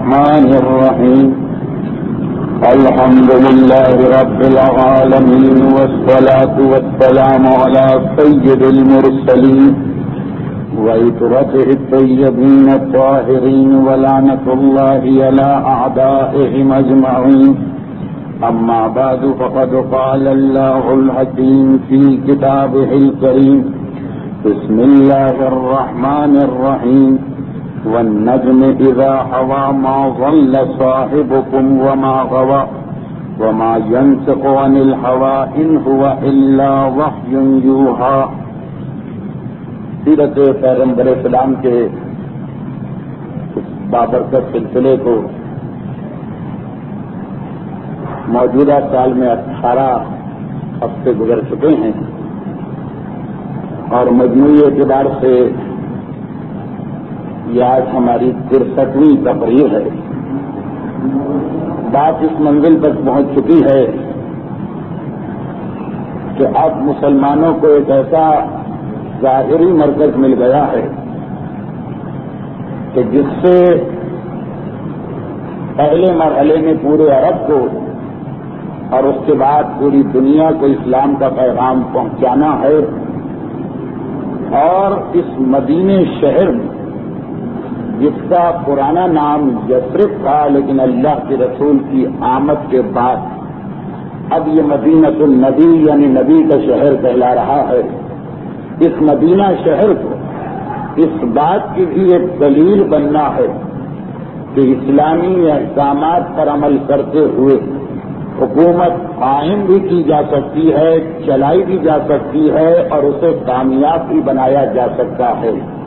الرحمن الرحيم الحمد لله رب العالمين والصلاة والسلام على سيد المرسلين وعترته الطيبين الطاهرين ولعنة الله على أعدائهم أجمعين. أما بعد فقد قال الله الحكيم في كتابه الكريم: بسم الله الرحمن الرحيم والنجم إذا هوى ما ضل صاحبكم وما غوى وما ينطق عن الهوى إن هو إلا وحي يوحى. سیرت پیغمبر اسلام کے بابرکت سلسلے کو موجودہ سال میں 18 ہفتے گزر چکے ہیں اور مجموعی اعتبار سے یہ آج ہماری 63ویں تقریر ہے. بات اس منزل تک پہنچ چکی ہے کہ اب مسلمانوں کو ایک ایسا ظاہری مرکز مل گیا ہے کہ جس سے پہلے مرحلے میں پورے عرب کو اور اس کے بعد پوری دنیا کو اسلام کا پیغام پہنچانا ہے. اور اس مدینے شہر میں جس کا پرانا نام یثرب تھا لیکن اللہ کے رسول کی آمد کے بعد اب یہ مدینۃ النبی یعنی نبی کا شہر کہلا رہا ہے. اس مدینہ شہر کو اس بات کی بھی ایک دلیل بننا ہے کہ اسلامی احکامات پر عمل کرتے ہوئے حکومت قائم بھی کی جا سکتی ہے، چلائی بھی جا سکتی ہے اور اسے کامیاب بھی بنایا جا سکتا ہے.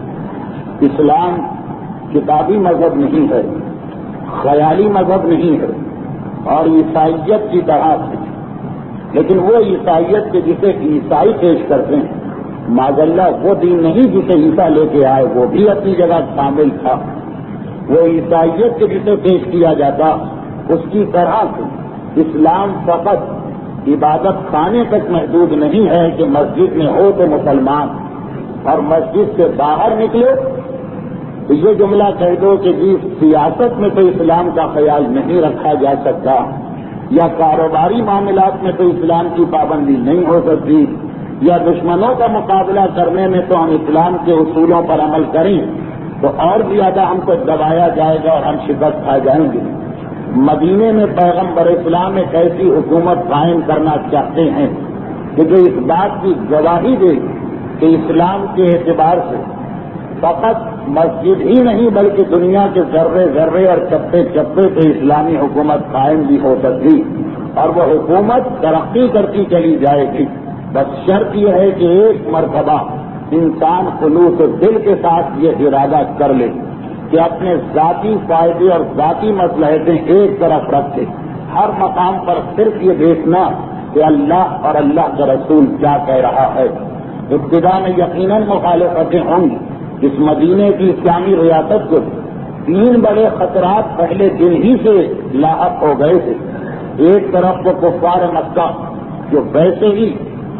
اسلام کتابی مذہب نہیں ہے، خیالی مذہب نہیں ہے اور عیسائیت کی طرح ہے، لیکن وہ عیسائیت کے جسے عیسائی پیش کرتے ہیں معاذ اللہ وہ دین نہیں جسے عیسیٰ لے کے آئے، وہ بھی اپنی جگہ شامل تھا. وہ عیسائیت کے جسے پیش کیا جاتا اس کی طرح سے اسلام فقط عبادت خانے تک محدود نہیں ہے کہ مسجد میں ہو تو مسلمان اور مسجد سے باہر نکلے تو یہ جملہ کہہ دو کہ جی سیاست میں تو اسلام کا خیال نہیں رکھا جا سکتا یا کاروباری معاملات میں تو اسلام کی پابندی نہیں ہو سکتی یا دشمنوں کا مقابلہ کرنے میں تو ہم اسلام کے اصولوں پر عمل کریں تو اور زیادہ ہم کو دبایا جائے گا اور ہم شکست کھا جائیں گے. مدینے میں پیغمبر اسلام ایک ایسی حکومت قائم کرنا چاہتے ہیں کہ جو اس بات کی گواہی دے کہ اسلام کے اعتبار سے فقط مسجد ہی نہیں بلکہ دنیا کے ذرے ذرے اور چپے چپے پہ اسلامی حکومت قائم بھی ہو سکتی اور وہ حکومت ترقی کرتی چلی جائے گی. بس شرط یہ ہے کہ ایک مرتبہ انسان خلوص دل کے ساتھ یہ ارادہ کر لے کہ اپنے ذاتی فائدے اور ذاتی مصلحتیں ایک طرف رکھے، ہر مقام پر صرف یہ دیکھنا کہ اللہ اور اللہ کا رسول کیا کہہ رہا ہے. ابتدا میں یقیناً مخالفتیں ہوں گی. اس مدینے کی اسلامی ریاست کو 3 بڑے خطرات پہلے دن ہی سے لاحق ہو گئے تھے. ایک طرف تو کفار مکہ جو ویسے ہی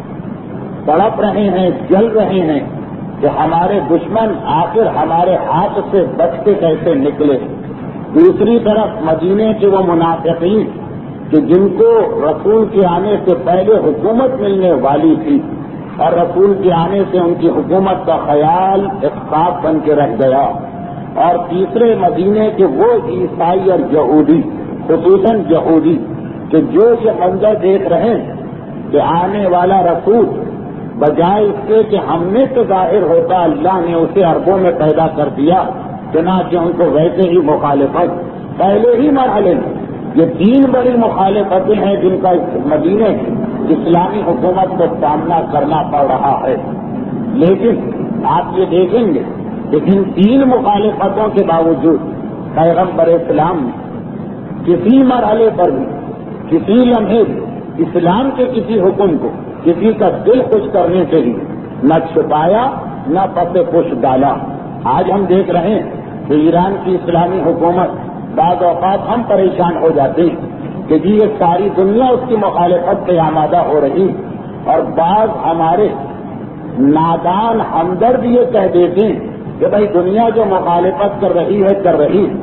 تڑپ رہے ہیں، جل رہے ہیں کہ ہمارے دشمن آخر ہمارے ہاتھ سے بچ کے کیسے نکلے. دوسری طرف مدینے کے وہ منافقین کہ جن کو رسول کے آنے سے پہلے حکومت ملنے والی تھی اور رسول کے آنے سے ان کی حکومت کا خیال اخفاق بن کے رہ گیا. اور تیسرے مدینے کے وہ عیسائی اور یہودی خصوصاً یہودی کہ جو یہ منظر دیکھ رہے ہیں کہ آنے والا رسول بجائے اس کے کہ ہم نے تو ظاہر ہوتا اللہ نے اسے عربوں میں پیدا کر دیا، چنانچہ ان کو ویسے ہی مخالفت پہلے ہی مرحلے میں یہ 3 بڑی مخالفتیں ہیں جن کا مدینے کی اسلامی حکومت کو سامنا کرنا پڑ رہا ہے. لیکن آپ یہ دیکھیں گے کہ ان 3 مخالفتوں کے باوجود پیغمبر اسلام نے کسی مرحلے پر بھی کسی لمحے اسلام کے کسی حکم کو کسی کا دل خوش کرنے سے ہی نہ چھپایا نہ پس پش ڈالا. آج ہم دیکھ رہے ہیں کہ ایران کی اسلامی حکومت بعض اوقات ہم پریشان ہو جاتے ہیں کہ جی یہ ساری دنیا اس کی مخالفت پہ آمادہ ہو رہی اور بعض ہمارے نادان ہمدرد یہ کہہ دیتے ہیں کہ بھائی دنیا جو مخالفت کر رہی ہے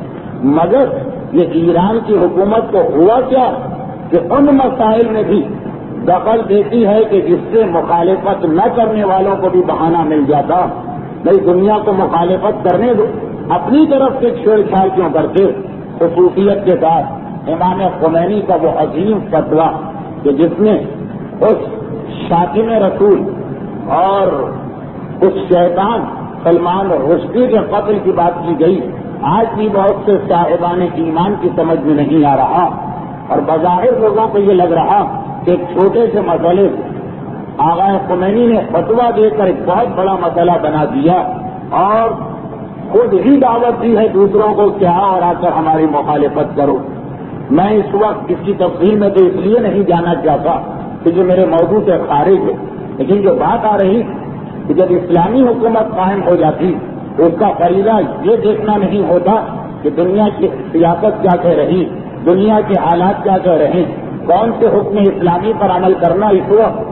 مگر یہ ایران کی حکومت کو ہوا کیا کہ ان مسائل میں بھی دخل دیتی ہے کہ جس سے مخالفت نہ کرنے والوں کو بھی بہانہ مل جاتا. نہیں, دنیا کو مخالفت کرنے دو, اپنی طرف سے چھیڑ چھاڑ کیوں کرتے. خصوصیت کے ساتھ امام خمینی کا وہ عظیم فتویٰ کہ جس میں اس شاکم رسول اور اس شیطان سلمان رشدی کے قتل کی بات کی گئی, آج بھی بہت سے صاحبان ایمان کی سمجھ میں نہیں آ رہا, اور بظاہر لوگوں کو یہ لگ رہا کہ ایک چھوٹے سے مسئلے آغا خمینی نے فتویٰ دے کر ایک بہت بڑا مسئلہ بنا دیا اور خود ہی دعوت دی ہے دوسروں کو کہ آؤ اور آ کر ہماری مخالفت کرو. میں اس وقت اس کی تفصیل میں تو اس لیے نہیں جانا چاہتا کہ جو میرے موضوع سے خارج ہے, لیکن جو بات آ رہی کہ جب اسلامی حکومت قائم ہو جاتی تو اس کا فریضہ یہ دیکھنا نہیں ہوتا کہ دنیا کی سیاست کیا کہہ رہی, دنیا کے حالات کیا کہہ رہے ہیں, کون سے حکم اسلامی پر عمل کرنا اس وقت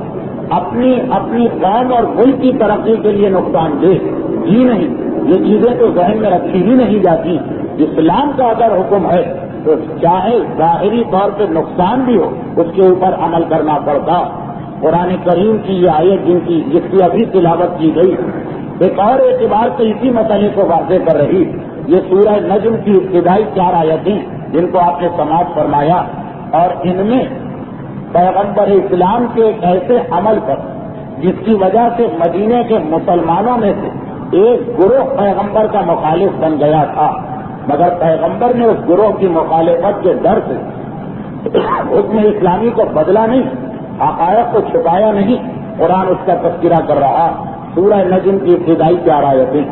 اپنی قوم اور ملک کی ترقی کے لیے نقصان دہ. جی نہیں, یہ چیزیں تو ذہن میں رکھی ہی نہیں جاتی. اسلام کا اگر حکم ہے تو چاہے ظاہری طور پہ نقصان بھی ہو اس کے اوپر عمل کرنا پڑتا. قرآن کریم کی یہ آیت جس کی ابھی تلاوت کی گئی ایک اور اعتبار سے اسی مسئلے کو واضح کر رہی. یہ سورہ نجم کی ابتدائی 4 آیتیں جن کو آپ نے سماعت فرمایا, اور ان میں پیغمبر اسلام کے ایک ایسے عمل پر جس کی وجہ سے مدینے کے مسلمانوں میں سے ایک گروہ پیغمبر کا مخالف بن گیا تھا, مگر پیغمبر نے اس گروہ کی مخالفت کے ڈر سے حکم اسلامی کو بدلا نہیں, حقائق کو چھپایا نہیں. قرآن اس کا تذکرہ کر رہا. سورہ نجم کی ابتدائی 4 آیتیں.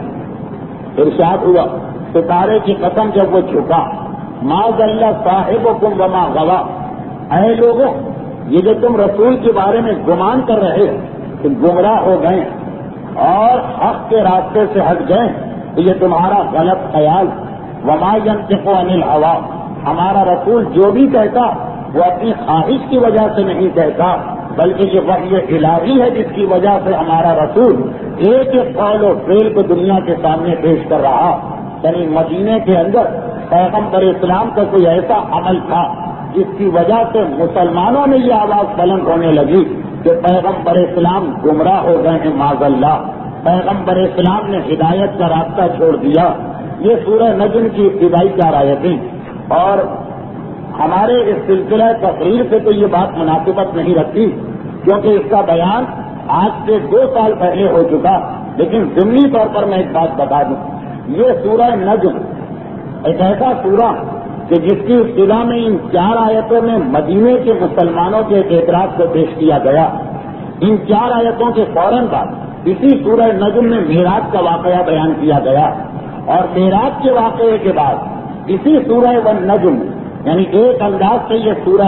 ارشاد ہوا, ستارے کی قسم جب وہ جھکا, ما ضل صاحبکم وما غوا. اے لوگوں, یہ جو تم رسول کے بارے میں گمان کر رہے کہ گمراہ ہو گئے اور حق کے راستے سے ہٹ گئے, تو یہ تمہارا غلط خیال. وما ينطق عن الهوى, ہمارا رسول جو بھی کہتا وہ اپنی خواہش کی وجہ سے نہیں کہتا, بلکہ یہ وحی الہی ہے جس کی وجہ سے ہمارا رسول ایک ایک قول و فعل کو دنیا کے سامنے پیش کر رہا. یعنی مدینے کے اندر پیغمبر اسلام کا کوئی ایسا عمل تھا جس کی وجہ سے مسلمانوں میں یہ آواز بلند ہونے لگی کہ پیغمبر اسلام گمراہ ہو گئے ہیں معاذ اللہ, پیغمبر اسلام نے ہدایت کا راستہ چھوڑ دیا. یہ سورہ نجم کی ابتدائی 4 آیتیں. اور ہمارے اس سلسلہ تقریر سے تو یہ بات مناسبت نہیں رکھتی کیونکہ اس کا بیان آج سے 2 سال پہلے ہو چکا, لیکن ضمنی طور پر میں ایک بات بتا دوں. یہ سورہ نجم ایک ایسا سورہ کہ جس کی ابتدا میں ان 4 آیتوں میں مدینے کے مسلمانوں کے اعتراض کو پیش کیا گیا. ان 4 آیتوں کے فوراً بعد اسی سورہ نجم میں معراج کا واقعہ بیان کیا گیا, اور معراج کے واقعے کے بعد اسی سورہ والنجم یعنی ایک انداز سے یہ سورہ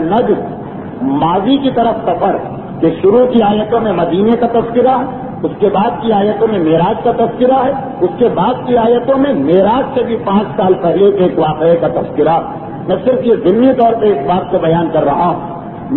والنجم ماضی کی طرف سفر کہ شروع کی آیتوں میں مدینے کا تذکرہ ہے, اس کے بعد کی آیتوں میں معراج کا تذکرہ ہے, اس کے بعد کی آیتوں میں معراج سے بھی 5 سال پہلے کے ایک واقعے کا تذکرہ. میں صرف یہ ضمنی طور پہ اس بات کو بیان کر رہا ہوں.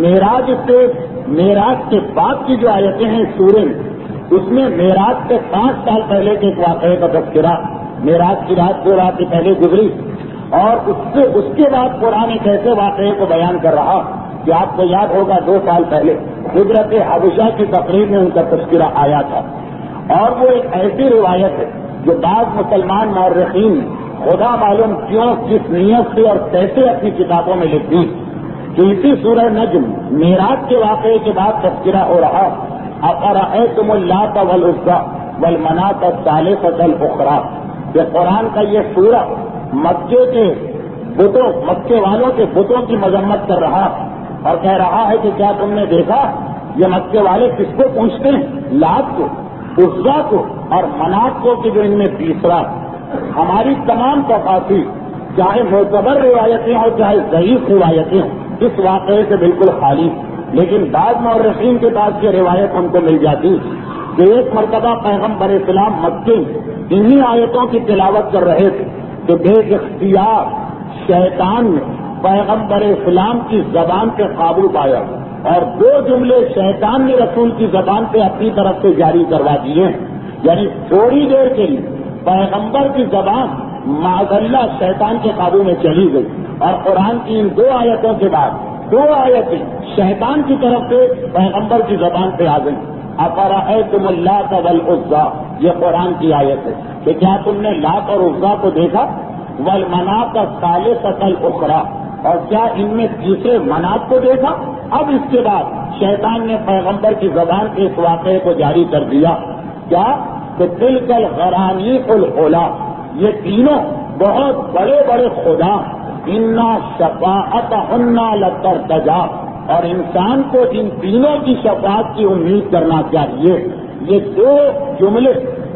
معراج کے بعد کی جو آیتیں ہیں سورے میں, اس میں معراج سے 5 سال پہلے کے ایک واقعے کا تذکرہ. معراج کی رات 2 رات پہلے گزری, اور اس کے بعد قرآن ایک ایسے واقعے کو بیان کر رہا کہ آپ کو یاد ہوگا 2 سال پہلے حجرت حبشہ کی تقریب میں ان کا تذکرہ آیا تھا. اور وہ ایک ایسی روایت ہے جو بعض مسلمان مورخین خدا معلوم کیوں کس نیت سے اور کیسے اپنی کتابوں میں لکھ دی کہ اسی سورہ نجم معراج کے واقعے کے بعد تذکرہ ہو رہا. افرأیتم اللات والعزی والمناۃ الثالثۃ الاخری. یہ قرآن کا یہ سورہ مکے والوں کے بتوں کی مذمت کر رہا اور کہہ رہا ہے کہ کیا تم نے دیکھا یہ مکے والے کس کو پوچھتے ہیں, لات کو, عزیٰ کو اور منات کو, کہ جو ان میں تیسرا. ہماری تمام تفاصیر چاہے معتبر روایتیں ہوں چاہے ضعیف روایتیں ہوں اس واقعے سے بالکل خالی, لیکن بعض مورخین کے پاس یہ روایت ان کو مل جاتی کہ ایک مرتبہ پیغمبر اسلام مکے انہی آیتوں کی تلاوت کر رہے تھے کہ بے اختیار شیطان نے پیغمبر اسلام کی زبان پہ قابو پایا اور 2 جملے شیطان نے رسول کی زبان پہ اپنی طرف سے جاری کروا دیے. یعنی تھوڑی دیر کے لیے پیغمبر کی زبان معاذ اللہ شیطان کے قابو میں چلی گئی، اور قرآن کی ان 2 آیتوں کے بعد 2 آیتیں شیطان کی طرف سے پیغمبر کی زبان پہ آ گئیں۔ افرأیتم اللات والعزیٰ، یہ قرآن کی آیت ہے کہ کیا تم نے لات اور عزیٰ کو دیکھا، والمناة الثالثة الأخرى، اور کیا ان میں تیسرے منات کو دیکھا۔ اب اس کے بعد شیطان نے پیغمبر کی زبان کے اس واقعے کو جاری کر دیا، کیا کہ تلک الغرانیق العلا، یہ تینوں بہت بڑے بڑے خدا، انا شفاعتہن لترتجا، اور انسان کو ان تینوں کی شفاعت کی امید کرنا چاہیے۔ یہ 2 جملے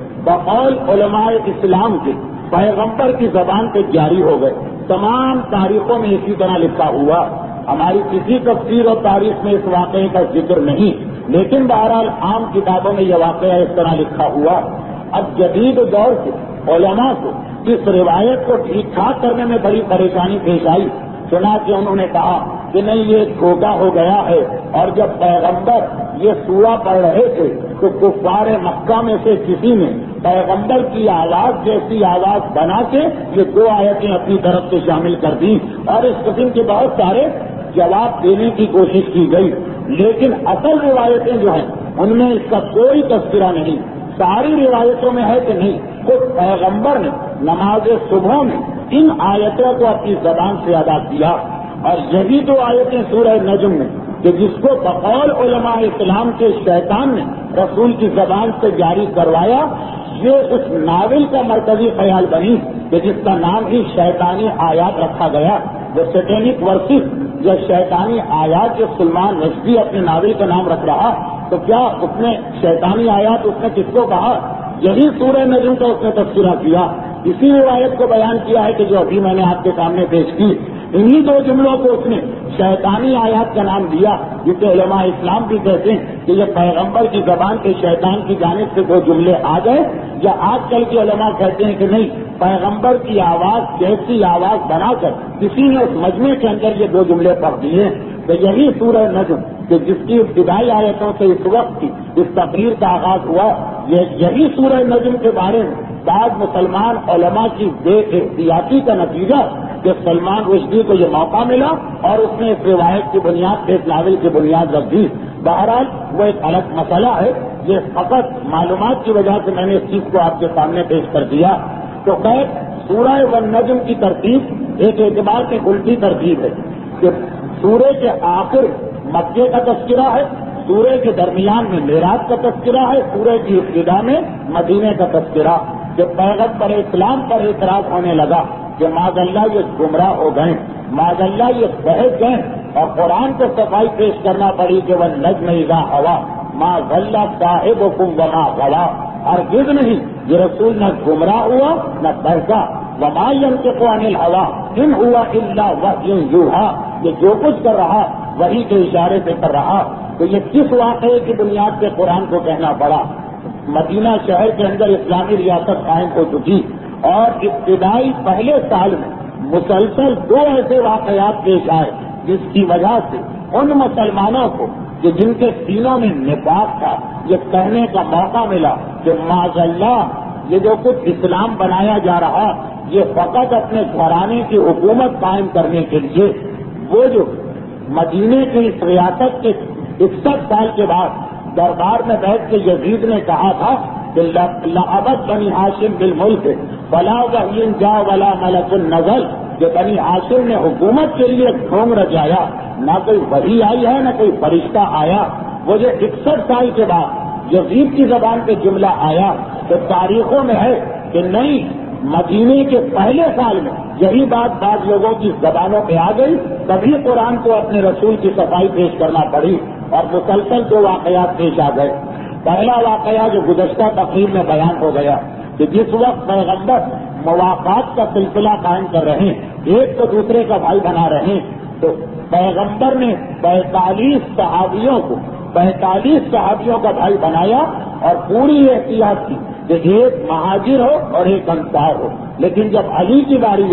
بقول علماء اسلام کے پیغمبر کی زبان پہ جاری ہو گئے۔ تمام تاریخوں میں اسی طرح لکھا ہوا، ہماری کسی تفسیر اور تاریخ میں اس واقعے کا ذکر نہیں، لیکن بہرحال عام کتابوں میں یہ واقعہ اس طرح لکھا ہوا۔ اب جدید دور کے علماء کو اس روایت کو ٹھیک ٹھاک کرنے میں بڑی پریشانی پیش آئی، چنانچہ انہوں نے کہا کہ نہیں، یہ دھوکہ ہو گیا ہے، اور جب پیغمبر یہ سورہ پڑھ رہے تھے تو کفار مکہ میں سے کسی نے پیغمبر کی آواز جیسی آواز بنا کے یہ 2 آیتیں اپنی طرف سے شامل کر دی، اور اس قسم کے بہت سارے جواب دینے کی کوشش کی گئی، لیکن اصل روایتیں جو ہیں ان میں اس کا کوئی تذکرہ نہیں۔ ساری روایتوں میں ہے کہ نہیں، خود پیغمبر نے نماز صبح میں ان آیتوں کو اپنی زبان سے ادا کیا، اور یہی 2 آیتیں سورہ نجم میں کہ جس کو بقول علماء اسلام کے شیطان نے رسول کی زبان سے جاری کروایا، یہ اس ناول کا مرکزی خیال بنی کہ جس کا نام ہی شیطانی آیات رکھا گیا۔ وہ سیٹینک ورسز یا شیطانی آیات جو سلمان رشدی اپنے ناول کا نام رکھ رہا، تو کیا اس نے شیطانی آیات اس نے کس کو کہا؟ یہی سورہ نجم کا اس نے تذکرہ کیا، اسی روایت کو بیان کیا ہے کہ جو ابھی میں نے آپ کے سامنے پیش کی، انہی 2 جملوں کو اس نے شیطانی آیات کا نام دیا، جسے علماء اسلام بھی کہتے ہیں کہ یہ پیغمبر کی زبان کے شیطان کی جانب سے 2 جملے آ گئے، یا آج کل کے علماء کہتے ہیں کہ نہیں، پیغمبر کی آواز جیسی آواز بنا کر کسی نے اس مجمع کے اندر یہ 2 جملے پڑھ دیے۔ تو یہی سورہ نجم کہ جس کی ابتدائی آیتوں سے اس وقت کی اس تقریر کا آغاز ہوا، یہی سورہ نجم کے بارے میں بعض مسلمان علماء کی بے احتیاطی کا نتیجہ کہ سلمان رشدی کو یہ موقع ملا اور اس نے اس روایت کی بنیاد پہ اس ناول کی بنیاد رکھ دی۔ بہرحال وہ ایک الگ مسئلہ ہے، یہ فقط معلومات کی وجہ سے میں نے اس چیز کو آپ کے سامنے پیش کر دیا۔ تو خیر، سورہ والنجم کی ترتیب ایک اعتبار سے الٹی ترتیب ہے کہ سورے کے آخر مکے کا تذکرہ ہے، سورے کے درمیان میں معراج کا تذکرہ ہے، سورے کی ابتدا میں مدینے کا تذکرہ۔ جب پیغمبر اسلام پر اعتراض ہونے لگا کہ معاذ اللہ یہ گمراہ ہو گئے، معاذ اللہ یہ بہک گئے، اور قرآن کو صفائی پیش کرنا پڑی کہ والنجم اذا ہوا ما ضل صاحبکم وما غوا، ہرگز نہیں یہ رسول نہ گمراہ ہوا نہ بہکا، وما ينطق عن الهوى ان هو الا وحی یوحی، یہ جو کچھ کر رہا وہی کے اشارے سے کر رہا۔ تو یہ کس واقعے کی بنیاد پہ قرآن کو کہنا پڑا؟ مدینہ شہر کے اندر اسلامی ریاست قائم ہو چکی، اور ابتدائی پہلے سال میں مسلسل 2 ایسے واقعات پیش آئے جس کی وجہ سے ان مسلمانوں کو کہ جن کے سینوں میں نفاق تھا یہ کہنے کا موقع ملا کہ معاذ اللہ یہ جو کچھ اسلام بنایا جا رہا یہ فقط اپنے گھرانے کی حکومت قائم کرنے کے لیے۔ وہ جو مدینے کی اس ریاست کے 61 سال کے بعد دربار میں بیٹھ کے یزید نے کہا تھا کہ لعبت بنی ہاشم بالملک فلا وحی جا ولا ملک نزل، کہ بنی ہاشم نے حکومت کے لیے ڈھونگ رچایا، نہ کوئی وحی آئی ہے نہ کوئی فرشتہ آیا۔ وہ جو 61 سال کے بعد یزید کی زبان پہ جملہ آیا تو تاریخوں میں ہے کہ نہیں، مدینے کے پہلے سال میں یہی بات بعض لوگوں کی زبانوں پہ آ گئی، تبھی قرآن کو اپنے رسول کی صفائی پیش کرنا پڑی، اور مسلسل 2 واقعات پیش آ گئے۔ پہلا واقعہ جو گزشتہ تقریر میں بیان ہو گیا کہ جس وقت پیغمبر مواقعات کا سلسلہ قائم کر رہے ہیں، ایک تو دوسرے کا بھائی بنا رہے ہیں، تو پیغمبر نے 45 صحابیوں کا بھائی بنایا، اور پوری احتیاط کی کہ ایک مہاجر ہو اور ایک انصار ہو۔ لیکن جب علی کی باری آئی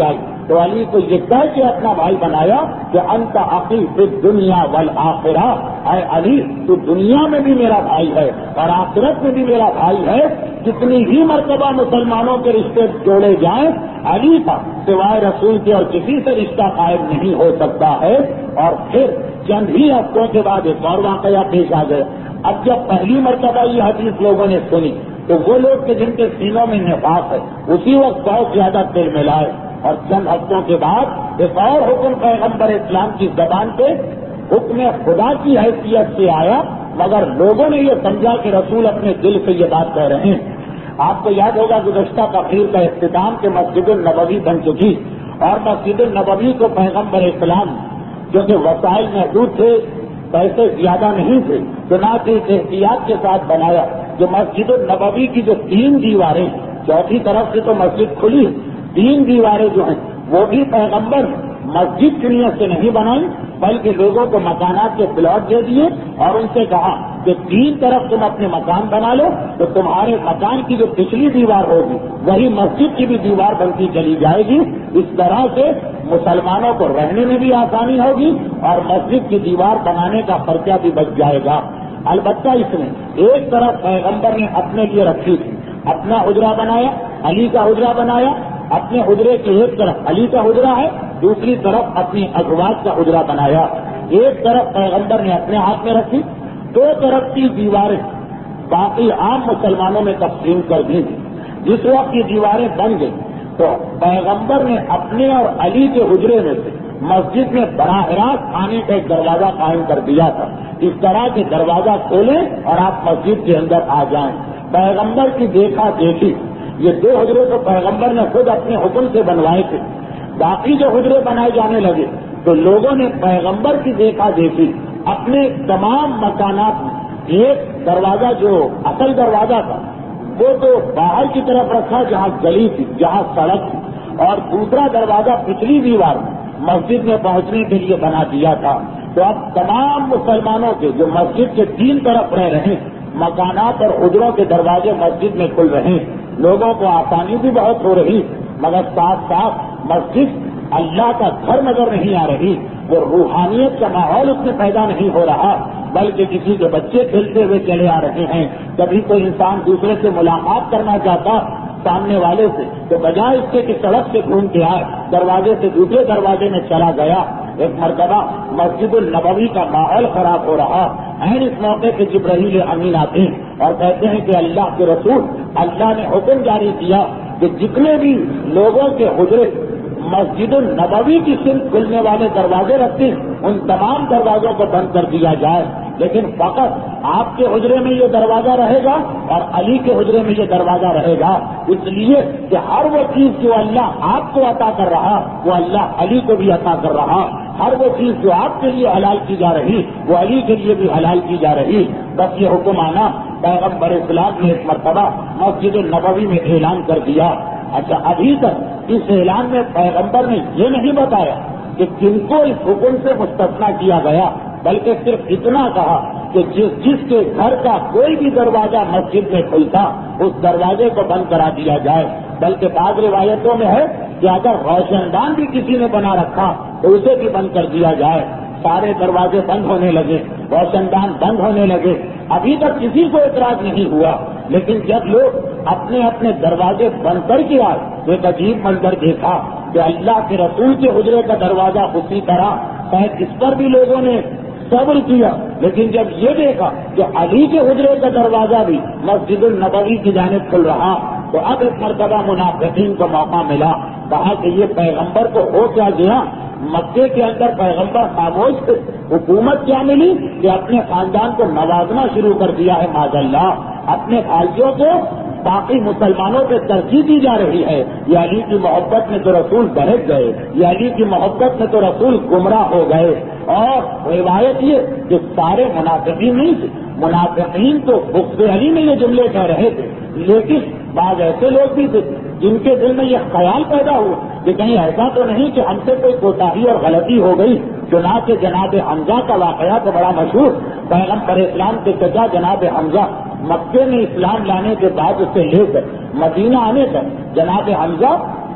تو علی کو یہ کہہ کے اپنا بھائی بنایا کہ انت اخی فی الدنیا والآخرہ، اے علی تو دنیا میں بھی میرا بھائی ہے اور آخرت میں بھی میرا بھائی ہے۔ جتنی ہی مرتبہ مسلمانوں کے رشتے جوڑے جائیں، علی کا سوائے رسول کے اور کسی سے رشتہ قائم نہیں ہو سکتا ہے۔ اور پھر چند ہی ہفتوں کے بعد ایک اور واقعہ پیش آ گیا۔ اب جب پہلی مرتبہ یہ حدیث لوگوں نے سنی تو وہ لوگ کہ جن کے سینوں میں نفاق ہے اسی وقت بہت زیادہ تل ملائے، اور چند ہفتوں کے بعد ایک اور حکم پیغمبر اسلام کی زبان پہ حکم خدا کی حیثیت سے آیا، مگر لوگوں نے یہ سمجھا کہ رسول اپنے دل سے یہ بات کہہ رہے ہیں۔ آپ کو یاد ہوگا گزشتہ تقریر کا اختتام کہ مسجد النبوی بن چکی، اور مسجد النبوی کو پیغمبر اسلام کیونکہ وسائل محدود تھے، پیسے زیادہ نہیں تھے، چنانچہ احتیاط کے ساتھ بنایا۔ جو مسجد النبوی کی جو 3 دیواریں، چوتھی طرف سے تو مسجد کھلی، 3 دیواریں جو ہیں وہ بھی پیغمبر مسجد کی نیت سے نہیں بنائی، بلکہ لوگوں کو مکانات کے پلاٹ دے دیے اور ان سے کہا کہ 3 طرف تم اپنے مکان بنا لو تو تمہارے مکان کی جو پچھلی دیوار ہوگی وہی مسجد کی بھی دیوار بنتی چلی جائے گی۔ اس طرح سے مسلمانوں کو رہنے میں بھی آسانی ہوگی اور مسجد کی دیوار بنانے کا خرچہ بھی بچ جائے گا۔ البتہ اس میں ایک طرف پیغمبر نے اپنے لیے رکھی تھی، اپنا حجرہ بنایا، علی کا حجرہ بنایا، اپنے حجرے کی ایک طرف علی کا حجرہ ہے، دوسری طرف اپنی ازواج کا حجرہ بنایا۔ ایک طرف پیغمبر نے اپنے ہاتھ میں رکھی، 2 طرف کی دیواریں باقی عام مسلمانوں میں تقسیم کر دی۔ جس وقت یہ دیواریں بن گئی تو پیغمبر نے اپنے اور علی کے حجرے میں سے مسجد میں براہ راست آنے کا ایک دروازہ قائم کر دیا تھا۔ اس طرح کے دروازہ کھولیں اور آپ مسجد کے اندر آ جائیں۔ پیغمبر کی دیکھا دیکھی یہ 2 حجرے تو پیغمبر نے خود اپنے حکم سے بنوائے تھے، باقی جو حجرے بنائے جانے لگے تو لوگوں نے پیغمبر کی دیکھا دیکھی اپنے تمام مکانات میں ایک دروازہ جو اصل دروازہ تھا وہ تو باہر کی طرف رکھا جہاں گلی تھی، جہاں سڑک تھی، اور دوسرا دروازہ پچھلی دیوار مسجد میں پہنچنے کے لیے بنا دیا تھا۔ تو اب تمام مسلمانوں کے جو مسجد کے 3 طرف رہ رہے ہیں مکانات اور حجروں کے دروازے مسجد میں کھل رہے ہیں، لوگوں کو آسانی بھی بہت ہو رہی، مگر ساتھ ساتھ مسجد اللہ کا گھر نظر نہیں آ رہی، وہ روحانیت کا ماحول اس میں پیدا نہیں ہو رہا، بلکہ کسی کے بچے کھیلتے ہوئے چلے آ رہے ہیں۔ کبھی کوئی انسان دوسرے سے ملاقات کرنا چاہتا سامنے والے سے تو بجائے اس کے کہ سڑک سے گھوم کے آئے دروازے سے دوسرے دروازے میں چلا گیا۔ ایک مرتبہ مسجد النبوی کا ماحول خراب ہو رہا، اس موقع پہ جبرائیل امین آتے ہیں اور کہتے ہیں کہ اللہ کے رسول، اللہ نے حکم جاری کیا کہ جتنے بھی لوگوں کے حجرے مسجد النبوی کی صرف کھلنے والے دروازے رکھتے ہیں ان تمام دروازوں کو بند کر دیا جائے، لیکن فقط آپ کے حجرے میں یہ دروازہ رہے گا اور علی کے حجرے میں یہ دروازہ رہے گا، اس لیے کہ ہر وہ چیز جو اللہ آپ کو عطا کر رہا وہ اللہ علی کو بھی عطا کر رہا، ہر وہ چیز جو آپ کے لیے حلال کی جا رہی وہ علی کے لیے بھی حلال کی جا رہی۔ بس یہ حکم آنا پیغمبر اسلام نے ایک مرتبہ مسجد النبوی میں اعلان کر دیا۔ اچھا، ابھی تک اس اعلان میں پیغمبر نے یہ نہیں بتایا کہ کن کو اس حکم سے مستثنا کیا گیا، بلکہ صرف اتنا کہا کہ جس کے گھر کا کوئی بھی دروازہ مسجد میں کھلتا اس دروازے کو بند کرا دیا جائے، بلکہ بعض روایتوں میں ہے کہ اگر روشن دان بھی کسی نے بنا رکھا تو اسے بھی بند کر دیا جائے۔ سارے دروازے بند ہونے لگے، روشن دان بند ہونے لگے، ابھی تک کسی کو اعتراض نہیں ہوا، لیکن جب لوگ اپنے اپنے دروازے بند کر کے آئے تو ایک عجیب منظر دیکھا کہ اللہ کے رسول کے حجرے کا دروازہ اسی طرح، شاید اس پر بھی لوگوں نے صبر کیا، لیکن جب یہ دیکھا کہ علی کے حجرے کا دروازہ بھی مسجد النبوی کی جانب کھل رہا تو اب ایک مرتبہ منافقین کو موقع ملا، کہا کہ یہ پیغمبر کو ہو کیا گیا، مکے کے اندر پیغمبر خاموش تھے، حکومت کیا ملی کہ اپنے خاندان کو نوازنا شروع کر دیا ہے، معاذ اللہ اپنے بھائیوں کو باقی مسلمانوں پہ ترجیح دی جا رہی ہے۔ یہ علی کی محبت میں تو رسول بہک گئے، یہ علی کی محبت میں تو رسول گمراہ ہو گئے۔ اور روایت یہ کہ سارے منافقین نہیں تھے، منافقین تو بغض علی میں یہ جملے کہہ رہے تھے، لیکن بعض ایسے لوگ بھی تھے جن کے دل میں یہ خیال پیدا ہوا کہ کہیں ایسا تو نہیں کہ ہم سے کوئی کوتاہی اور غلطی ہو گئی۔ چنانچہ جناب حمزہ کا واقعہ تو بڑا مشہور، پیغمبر اسلام کے چچا جناب حمزہ مکے میں اسلام لانے کے بعد اس سے لے کر مدینہ آنے تک جناب حمزہ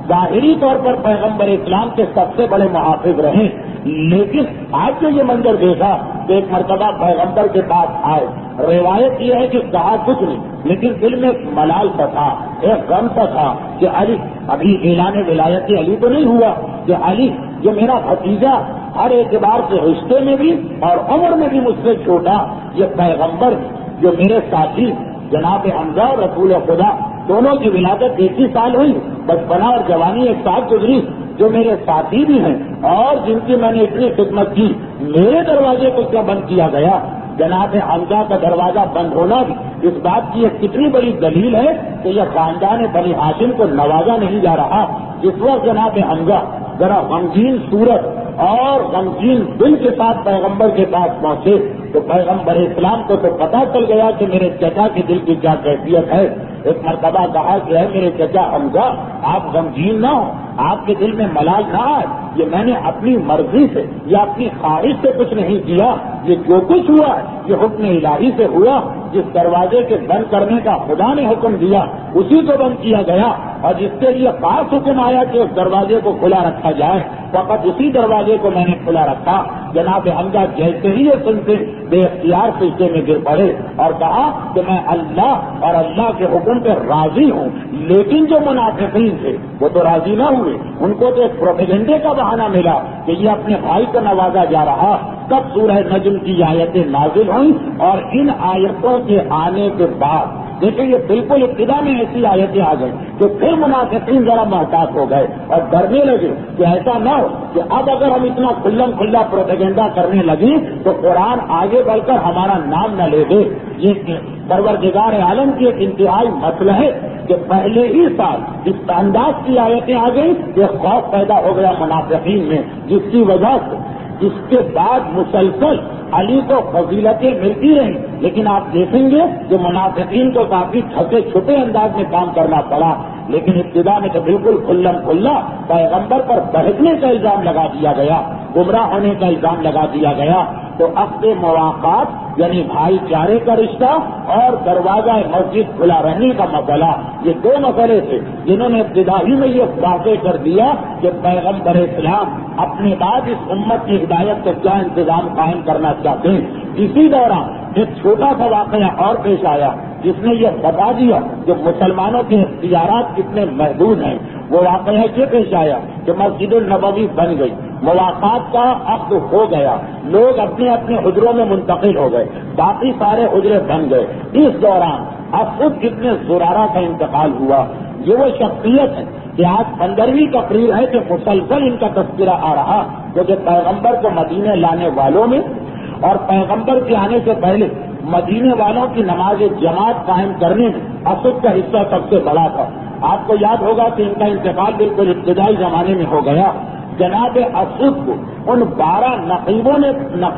ظاہری طور پر پیغمبر اسلام کے سب سے بڑے محافظ رہے، لیکن آج جو یہ منظر دیکھا کہ ایک مرتبہ پیغمبر کے پاس آئے، روایت یہ ہے کہ کہا کچھ نہیں، لیکن دل میں ایک ملال سا تھا، ایک غم سا تھا کہ علی، ابھی اعلان ولایت علی تو نہیں ہوا، کہ علی جو میرا بھتیجا ہر اعتبار سے رشتے میں بھی اور عمر میں بھی مجھ سے چھوٹا، یہ پیغمبر جو میرے ساتھی جناب حمزہ اور رسول خدا دونوں کی ولادت ایک ہی سال ہوئی، بچپنا اور جوانی ایک ساتھ گزری، جو میرے ساتھی بھی ہیں اور جن کی میں نے اتنی خدمت کی، میرے دروازے کو کیا بند کیا گیا؟ جناب حمزہ کا دروازہ بند ہونا بھی اس بات کی ایک کتنی بڑی دلیل ہے کہ یہ خاندان بنی ہاشم کو نوازا نہیں جا رہا۔ جس وقت جناب حمزہ ذرا غمگین صورت اور غمگین دل کے ساتھ پیغمبر کے پاس پہنچے تو پیغمبر اسلام کو تو پتا چل گیا کہ میرے چچا کے دل کی کیا کیفیت ہے۔ ایک مرتبہ کہا کہ ہے میرے چچا حمزہ، آپ غمگین نہ ہو، آپ کے دل میں ملال نہ آئے، یہ میں نے اپنی مرضی سے یا اپنی خواہش سے کچھ نہیں کیا، یہ جو کچھ ہوا ہے یہ حکم الہی سے ہوا۔ جس دروازے کے بند کرنے کا خدا نے حکم دیا اسی کو بند کیا گیا، اور جس کے لیے خاص حکم آیا کہ اس دروازے کو کھلا رکھا جائے فقط اسی دروازے کو میں نے کھلا رکھا۔ جناب حمزہ جیسے ہی یہ سنتے بے اختیار سجدے میں گر پڑے اور کہا کہ میں اللہ اور اللہ کے حکم پہ راضی ہوں، لیکن جو منافقین تھے وہ تو راضی نہ ہوئے، ان کو تو ایک پروپیگنڈے کا بہانہ ملا کہ یہ اپنے بھائی کو نوازا جا رہا۔ تب سورہ نجم کی آیتیں نازل ہوئیں، اور ان آیتوں کے آنے کے بعد دیکھیں یہ بالکل ابتدا میں ایسی آیتیں آ گئی کہ پھر منافقین ذرا محتاط ہو گئے اور ڈرنے لگے کہ ایسا نہ ہو کہ اب اگر ہم اتنا کھلم کھلا پروپیگنڈا کرنے لگیں تو قرآن آگے بڑھ کر ہمارا نام نہ لے دے۔ یہ پروردگار عالم کی ایک انتہائی مسئلہ ہے کہ پہلے ہی سال اس انداز کی آیتیں آ گئی کہ خوف پیدا ہو گیا منافقین میں، جس کی وجہ سے اس کے بعد مسلسل علی کو فضیلتیں ملتی رہیں، لیکن آپ دیکھیں گے کہ منافقین کو کافی چھٹے چھوٹے انداز میں کام کرنا پڑا۔ لیکن ابتدا میں تو بالکل کھلم کھلا پیغمبر پر بہکنے کا الزام لگا دیا گیا، گمراہ ہونے کا الزام لگا دیا گیا۔ تو عقد مواقعات یعنی بھائی چارے کا رشتہ اور دروازہ مسجد کھلا رہنے کا مسئلہ، یہ دو مسئلے تھے جنہوں نے ابتدائی میں یہ واضح کر دیا کہ پیغمبر اسلام اپنے بعد اس امت کی ہدایت کا کیا انتظام قائم کرنا چاہتے ہیں۔ اسی دوران ایک چھوٹا سا واقعہ اور پیش آیا جس نے یہ بتا دیا کہ مسلمانوں کے اختیارات کتنے محدود ہیں۔ وہ واقعہ یہ پیش آیا کہ مسجد النبوی بن گئی، ملاقات کا عقد ہو گیا، لوگ اپنے اپنے حجروں میں منتقل ہو گئے، باقی سارے حجرے بن گئے۔ اس دوران اسود ابن زرارہ کا انتقال ہوا۔ یہ وہ شخصیت ہے کہ آج 15ویں تقریر ہے کہ مسلسل ان کا تذکرہ آ رہا، کیونکہ پیغمبر کو مدینے لانے والوں میں اور پیغمبر کے آنے سے پہلے مدینے والوں کی نماز جماعت قائم کرنے میں اسود کا حصہ سب سے بڑا تھا۔ آپ کو یاد ہوگا کہ ان کا انتقال بالکل ابتدائی زمانے میں ہو گیا۔ جناب اسود کو ان 12 نقیبوں نے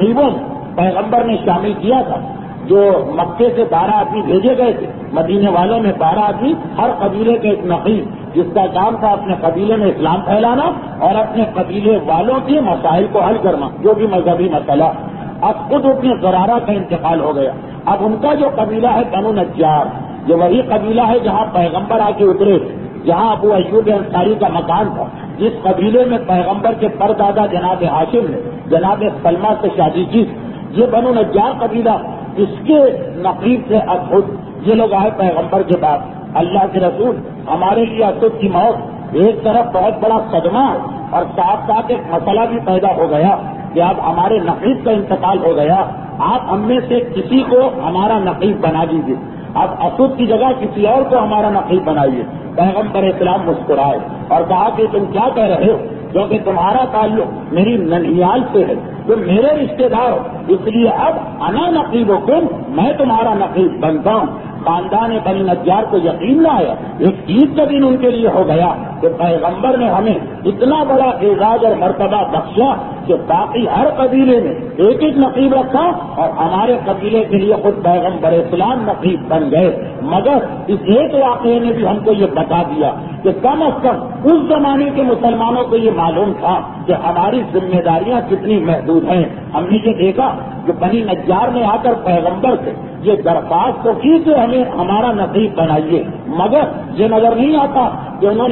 پیغمبر نے شامل کیا تھا، جو مکے سے 12 آدمی بھیجے گئے تھے، مدینے والوں میں 12 آدمی، ہر قبیلے کے ایک نقیب جس کا کام تھا اپنے قبیلے میں اسلام پھیلانا اور اپنے قبیلے والوں کے مسائل کو حل کرنا، جو بھی مذہبی مسئلہ۔ اب خود اپنے زرارہ کا انتقال ہو گیا۔ اب ان کا جو قبیلہ ہے بنو نجار، یہ وہی قبیلہ ہے جہاں پیغمبر آ کے اترے، جہاں ابو ایوب انصاری کا مکان تھا، جس قبیلے میں پیغمبر کے پردادا جناب ہاشم نے جناب سلمہ سے شادی کی، یہ بنو نجار قبیلہ، اس کے نقیب سے اسود۔ یہ لوگ آئے پیغمبر کے بعد، اللہ کے رسول ہمارے لیے اسود کی موت ایک طرف بہت بڑا صدمہ ہے اور ساتھ ساتھ ایک مسئلہ بھی پیدا ہو گیا کہ اب ہمارے نقیب کا انتقال ہو گیا، آپ ہم میں سے کسی کو ہمارا نقیب بنا دیجیے، اب اسود کی جگہ کسی اور کو ہمارا نقیب بنائیے۔ پیغمبر اسلام مسکرائے اور کہا کہ تم کیا کہہ رہے ہو، کیونکہ تمہارا تعلق میری ننھیال سے ہے، تم میرے رشتے دار ہو، اس لیے اب انا نقیبکم، میں تمہارا نقیب بنتا ہوں۔ خاندان بنی نجار کو یقین نہ آیا، ایک عید کا دن ان کے لیے ہو گیا کہ پیغمبر نے ہمیں اتنا بڑا اعزاز اور مرتبہ بخشا کہ باقی ہر قبیلے میں ایک ایک نقیب رکھا اور ہمارے قبیلے کے لیے خود پیغمبر اسلام نقیب بن گئے۔ مگر اس ایک واقعے نے بھی ہم کو یہ بتا دیا کہ کم از کم اس زمانے کے مسلمانوں کو یہ معلوم تھا کہ ہماری ذمہ داریاں کتنی محدود ہیں۔ ہم نے یہ دیکھا کہ بنی نجار نے آ کر پیغمبر سے یہ درخواست تو کی کہ ہمیں ہمارا نقیب بنائیے، مگر یہ نظر نہیں آتا کہ انہوں نے آپس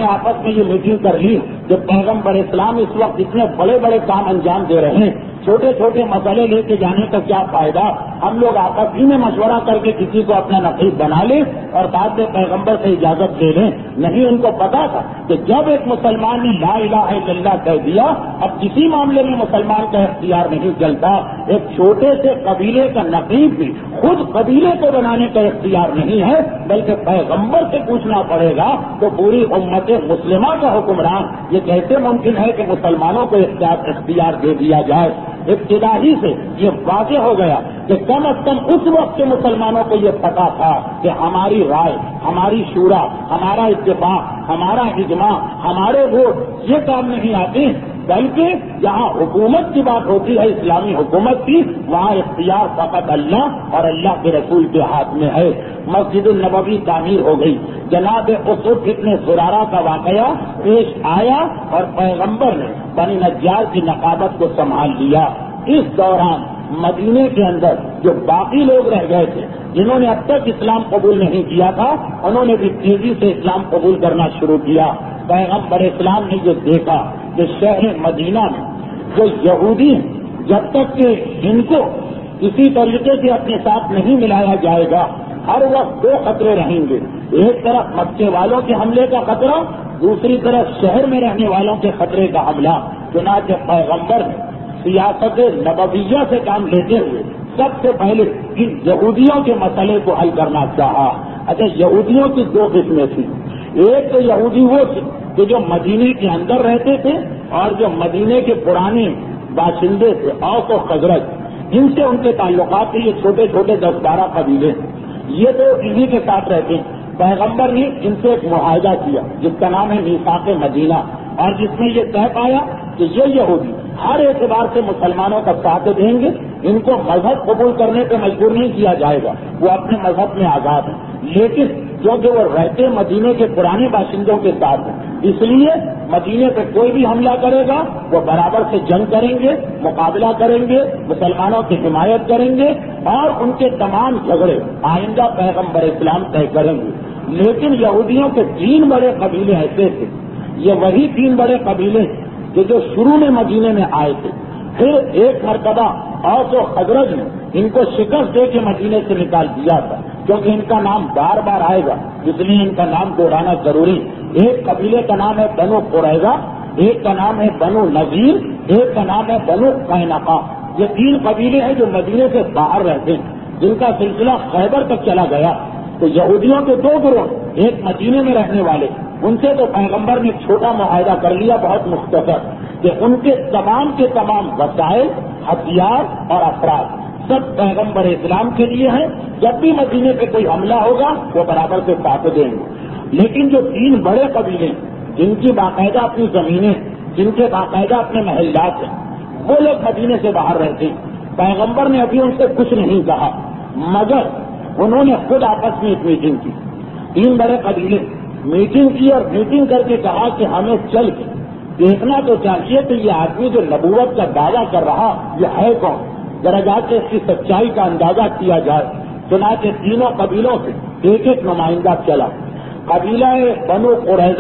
وقت میں یہ میٹنگ کر لی کہ پیغمبر اسلام اس وقت اتنے بڑے بڑے کام انجام دے رہے ہیں، چھوٹے چھوٹے مسئلے لے کے جانے کا کیا فائدہ، ہم لوگ آپس ہی میں مشورہ کر کے کسی کو اپنا نقیب بنا لیں اور بعد میں پیغمبر سے اجازت لے لیں۔ نہیں، ان کو پتا تھا کہ جب ایک مسلمان نے لا الہ الا اللہ کہہ دیا، اب کسی معاملے میں مسلمان کا اختیار نہیں چلتا، ایک چھوٹے سے قبیلے کا نقیب بھی خود قبیلے کو بنانے کا اختیار نہیں ہے، بلکہ پیغمبر سے پوچھنا پڑے گا تو پوری امت مسلمہ کا حکمران یہ کیسے ممکن ہے کہ مسلمانوں کو اختیار دے دیا جائے؟ ابتدائی سے یہ واضح ہو گیا کہ کم از کم اس وقت کے مسلمانوں کو یہ پتا تھا کہ ہماری رائے، ہماری شورا، ہمارا اتفاق، ہمارا اجماع، ہمارے ووٹ یہ کام نہیں آتے، بلکہ جہاں حکومت کی بات ہوتی ہے، اسلامی حکومت کی، وہاں اختیار فقط اللہ اور اللہ کے رسول کے ہاتھ میں ہے۔ مسجد النبوی تعمیر ہو گئی، جناب اسود ابن زرارہ کا واقعہ پیش آیا اور پیغمبر نے بنی نجار کی نقابت کو سنبھال لیا۔ اس دوران مدینے کے اندر جو باقی لوگ رہ گئے تھے، جنہوں نے اب تک اسلام قبول نہیں کیا تھا، انہوں نے بھی تیزی سے اسلام قبول کرنا شروع کیا۔ پیغمبر اسلام نے یہ دیکھا کہ شہر مدینہ میں جو یہودی ہیں، جب تک کہ ان کو اسی طریقے سے اپنے ساتھ نہیں ملایا جائے گا، ہر وقت دو خطرے رہیں گے، ایک طرف مکے والوں کے حملے کا خطرہ، دوسری طرف شہر میں رہنے والوں کے خطرے کا حملہ۔ چنانچہ پیغمبر نے سیاست نبویہ سے کام لیتے ہوئے سب سے پہلے ان یہودیوں کے مسئلے کو حل کرنا چاہا۔ اچھا، یہودیوں کی دو قسمیں تھیں، ایک تو یہودی وہ تھے کہ جو مدینے کے اندر رہتے تھے اور جو مدینے کے پرانے باشندے تھے، اوس و خزرج، ان سے ان کے تعلقات تھے، یہ چھوٹے چھوٹے 10-12 قبیلے، یہ تو انہی کے ساتھ رہتے ہیں۔ پیغمبر نے ان سے ایک معاہدہ کیا جس کا نام ہے میثاق مدینہ، اور جس میں یہ طے پایا کہ یہ یہودی ہر اعتبار سے مسلمانوں کا ساتھ دیں گے، ان کو مذہب قبول کرنے پہ مجبور نہیں کیا جائے گا، وہ اپنے مذہب میں آزاد ہیں، لیکن جو کہ وہ رہتے مدینے کے پرانے باشندوں کے ساتھ ہیں، اس لیے مدینے پہ کوئی بھی حملہ کرے گا وہ برابر سے جنگ کریں گے، مقابلہ کریں گے، مسلمانوں کی حمایت کریں گے اور ان کے تمام جھگڑے آئندہ پیغمبر اسلام طے کریں گے۔ لیکن یہودیوں کے 3 بڑے قبیلے ایسے تھے، یہ وہی 3 بڑے قبیلے کہ جو شروع میں مدینے میں آئے تھے، پھر ایک مرتبہ اوس و خزرج نے ان کو شکست دے کے مدینے سے نکال دیا تھا، کیونکہ ان کا نام بار بار آئے گا اس لیے ان کا نام دوہرانا ضروری۔ ایک قبیلے کا نام ہے بنو قریظہ، ایک کا نام ہے بنو نذیر، ایک کا نام ہے بنو قینقاع۔ یہ 3 قبیلے ہیں جو مدینے سے باہر رہتے ہیں، جن کا سلسلہ خیبر تک چلا گیا۔ تو یہودیوں کے 2 گروہ، ایک مدینے میں رہنے والے، ان سے تو پیغمبر نے چھوٹا معاہدہ کر لیا بہت مختصر کہ ان کے تمام وسائل، ہتھیار اور افراد سب پیغمبر اسلام کے لیے ہیں، جب بھی مدینے پہ کوئی حملہ ہوگا وہ برابر سے ساتھ دیں گے۔ لیکن جو 3 بڑے قبیلے جن کی باقاعدہ اپنی زمینیں، جن کے باقاعدہ اپنے محلات ہیں، وہ لوگ مدینے سے باہر رہتے ہیں۔ پیغمبر نے ابھی ان سے کچھ نہیں کہا، مگر انہوں نے خود آپس میں ایک میٹنگ کی، 3 بڑے قبیلے میٹنگ کی اور میٹنگ کر کے کہا کہ ہمیں چل کے دیکھنا تو چاہیے کہ یہ آدمی جو نبوت کا دعویٰ کر رہا یہ ہے کون، ذرا جا کے اس کی سچائی کا اندازہ کیا جائے۔ چنانچہ 3 قبیلوں سے ایک نمائندہ چلا، قبیلہ بنو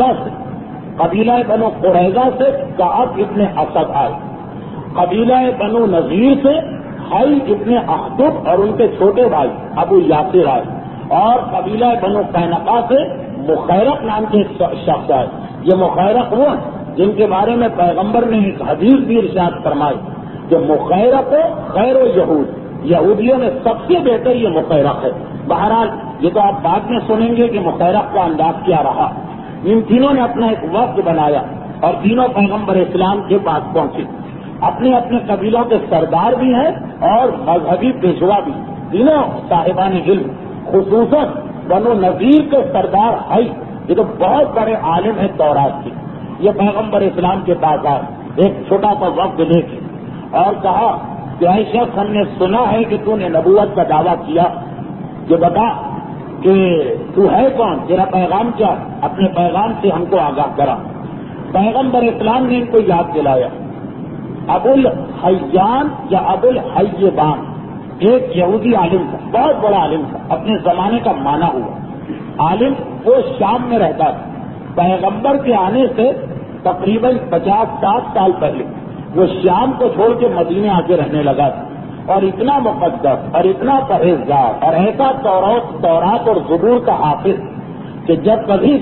قریظہ سے کعب ابن اسد آئے، قبیلہ بنو نذیر سے حی ابن اخطب اور ان کے چھوٹے بھائی ابو یاسر آئے، اور قبیلہ بنو قینقاع سے مخیرق نام کے شخص آئے۔ یہ مخیرق وہ ہیں جن کے بارے میں پیغمبر نے ایک حدیث بھی ارشاد فرمائی کہ مخیرق خیر و یہودیوں میں سب سے بہتر یہ مخیرق ہے۔ بہرحال یہ تو آپ بعد میں سنیں گے کہ مخیرق کا انداز کیا رہا۔ ان تینوں نے اپنا ایک وفد بنایا اور تینوں پیغمبر اسلام کے پاس پہنچے، اپنے اپنے قبیلوں کے سردار بھی ہیں اور مذہبی پیشوا بھی، تینوں صاحبان علم، خصوصاً بنو نذیر کے سردار حی، یہ تو بہت بڑے عالم ہیں تورات کے، یہ پیغمبر اسلام کے پاس آئے ایک چھوٹا سا وقت لے کے اور کہا کہ اے شخص، ہم نے سنا ہے کہ تو نے نبوت کا دعویٰ کیا، یہ بتا کہ تو ہے کون، تیرا پیغام کیا، اپنے پیغام سے ہم کو آگاہ کرا۔ پیغمبر اسلام نے ان کو یاد دلایا، ابو الحیان یا ابو الحیبان ایک یہودی عالم تھا، بہت بڑا عالم تھا، اپنے زمانے کا مانا ہوا عالم، وہ شام میں رہتا تھا پیغمبر کے آنے سے تقریباً 50-60 سال پہلے وہ شام کو چھوڑ کے مدینے آ کے رہنے لگا تھا، اور اتنا مقدس اور اتنا پرہیزگار اور ایسا تورات اور زبور کا حافظ کہ جب کبھی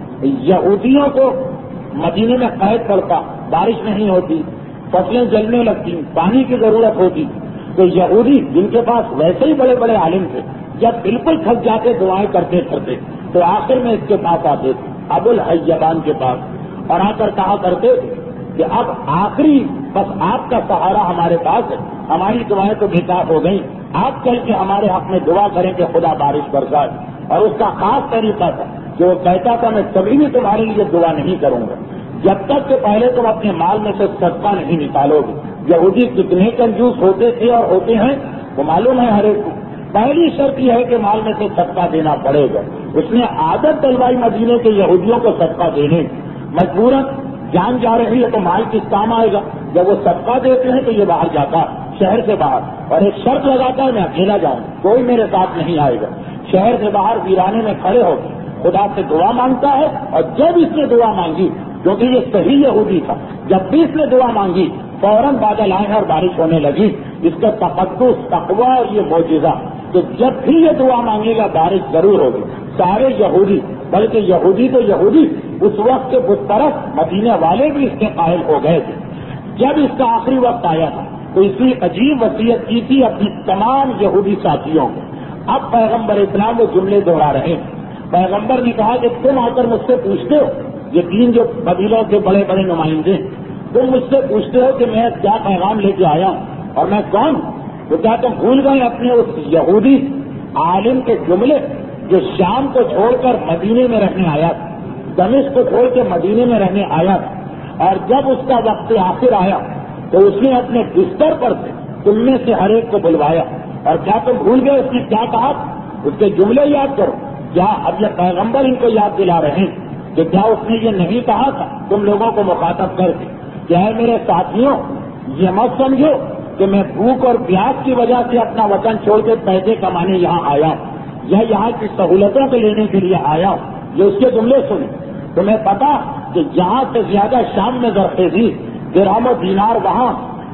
یہودیوں کو مدینے میں قید پڑتا، بارش نہیں ہوتی، فصلیں جلنے لگتی، پانی کی ضرورت ہوتی، تو یہودی جن کے پاس ویسے ہی بڑے بڑے عالم تھے، جب بالکل تھک جاتے دعائیں کرتے کرتے تو آخر میں اس کے پاس آتے تھے، ابو الحیبان کے پاس، اور آ کر کہا کرتے تھے کہ اب آخری بس آپ کا سہارا ہمارے پاس ہے، ہماری دعائیں تو بیکار ہو گئیں، آپ چل کے ہمارے حق میں دعا کریں کہ خدا بارش برسائے۔ اور اس کا خاص طریقہ تھا جو وہ کہتا تھا میں کبھی بھی تمہارے لیے دعا نہیں کروں گا جب تک کہ پہلے تم اپنے مال میں سے صدقہ نہیں نکالو گے۔ یہودی کتنے کنجوس ہوتے تھے اور ہوتے ہیں وہ معلوم ہے ہر ایک کو۔ پہلی شرط یہ ہے کہ مال میں سے صدقہ دینا پڑے گا۔ اس نے عادت ڈلوائی مدینے کے یہودیوں کو صدقہ دینے کی، مجبوراً جان جا رہی ہے تو مال کس کام آئے گا؟ جب وہ صدقہ دیتے ہیں تو یہ باہر جاتا شہر سے باہر، اور ایک شرط لگاتا ہے میں اکیلا جاؤں، کوئی میرے ساتھ نہیں آئے گا۔ شہر سے باہر ویرانے میں کھڑے ہو خدا سے دعا مانگتا ہے، اور جب اس نے دعا مانگی، کیونکہ یہ صحیح یہودی تھا، جب بھی اس نے دعا مانگی فوراً بادل آئے اور بارش ہونے لگی۔ اس کا تقدس، تقویٰ اور یہ معجزہ کہ جب بھی یہ دعا مانگے گا بارش ضرور ہوگی۔ سارے یہودی، بلکہ یہودی تو یہودی، اس وقت کے بت پرست مدینے والے بھی اس کے قائل ہو گئے تھے۔ جب اس کا آخری وقت آیا تھا تو اس نے عجیب وصیت کی تھی اپنی تمام یہودی ساتھیوں کو۔ اب پیغمبر اسلام وہ جملے دوہرا رہے ہیں۔ پیغمبر نے کہا کہ تم آ کر مجھ سے پوچھتے ہو، یہ تین جو قبیلوں کے بڑے بڑے نمائندے، تم مجھ سے پوچھتے ہو کہ میں کیا پیغام لے کے آیا ہوں اور میں کون ہوں؟ تو کیا تم بھول گئے اپنے اس یہودی عالم کے جملے جو شام کو چھوڑ کر مدینے میں رہنے آیا تھا، دمشق کو چھوڑ کے مدینے میں رہنے آیا تھا، اور جب اس کا وقت آخر آیا تو اس نے اپنے بستر پر سے تم میں سے ہر ایک کو بلوایا، اور کیا تم بھول گئے اس نے کیا کہا؟ اس کے جملے یاد کرو۔ کیا اب یہ پیغمبر ان کو یاد دلا رہے ہیں کہ کیا اس نے یہ نہیں کہا تھا تم لوگوں کو مخاطب کر کے کہ اے میرے ساتھیوں، یہ مت سمجھو کہ میں بھوک اور پیاس کی وجہ سے اپنا وطن چھوڑ کے پیسے کمانے یہاں آیا ہوں یا یہاں کی سہولتوں کو لینے کے لیے آیا ہوں۔ یہ اس کے جملے سنے، تمہیں پتا کہ جہاں سے زیادہ شام میں زرخیزی، درہم و دینار وہاں،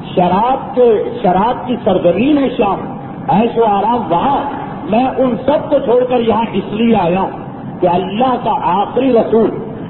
شراب کی سرگرمی ہے شام، عیش و آرام وہاں، میں ان سب کو چھوڑ کر یہاں اس لیے آیا ہوں کہ اللہ کا آخری رسول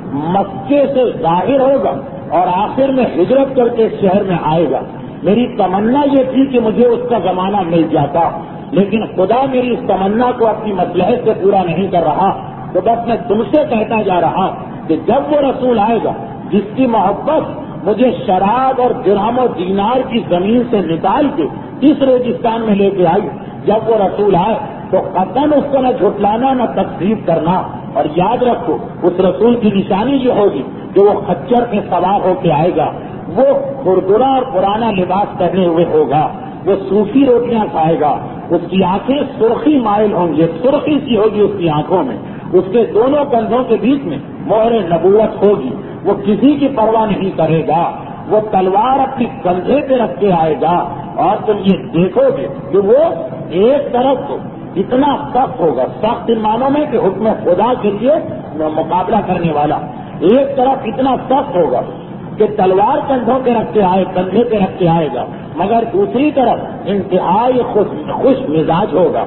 مکے سے ظاہر ہوگا اور آخر میں ہجرت کر کے شہر میں آئے گا۔ میری تمنا یہ تھی کہ مجھے اس کا زمانہ مل جاتا، لیکن خدا میری اس تمنا کو اپنی مصلحت سے پورا نہیں کر رہا، تو بس میں تم سے کہتا جا رہا کہ جب وہ رسول آئے گا جس کی محبت مجھے شراب اور درہم و دینار کی زمین سے نکال کے اس ریگستان میں لے کے آئی، جب وہ رسول آئے تو قطعاً اس کو نہ جھٹلانا نہ تکذیب کرنا، اور یاد رکھو اس رسول کی نشانی یہ ہوگی کہ وہ خچر پہ سوار ہو کے آئے گا، وہ خوردرا اور پرانا لباس پہنے ہوئے ہوگا، وہ صوفی روٹیاں کھائے گا، اس کی آنکھیں سرخی مائل ہوں گی، سرخی سی ہوگی اس کی آنکھوں میں، اس کے دونوں کندھوں کے بیچ میں مہر نبوت ہوگی، وہ کسی کی پرواہ نہیں کرے گا، وہ تلوار اپنے کندھے پہ رکھ کے آئے گا، اور تم یہ دیکھو گے کہ وہ ایک طرف تو اتنا سخت ہوگا، سخت ان معنوں میں کہ حکم خدا کے لیے مقابلہ کرنے والا، ایک طرف اتنا سخت ہوگا کہ تلوار کندھوں پہ رکھ کے آئے، کندھے پہ رکھ کے آئے گا، مگر دوسری طرف انتہائی خوش مزاج ہوگا،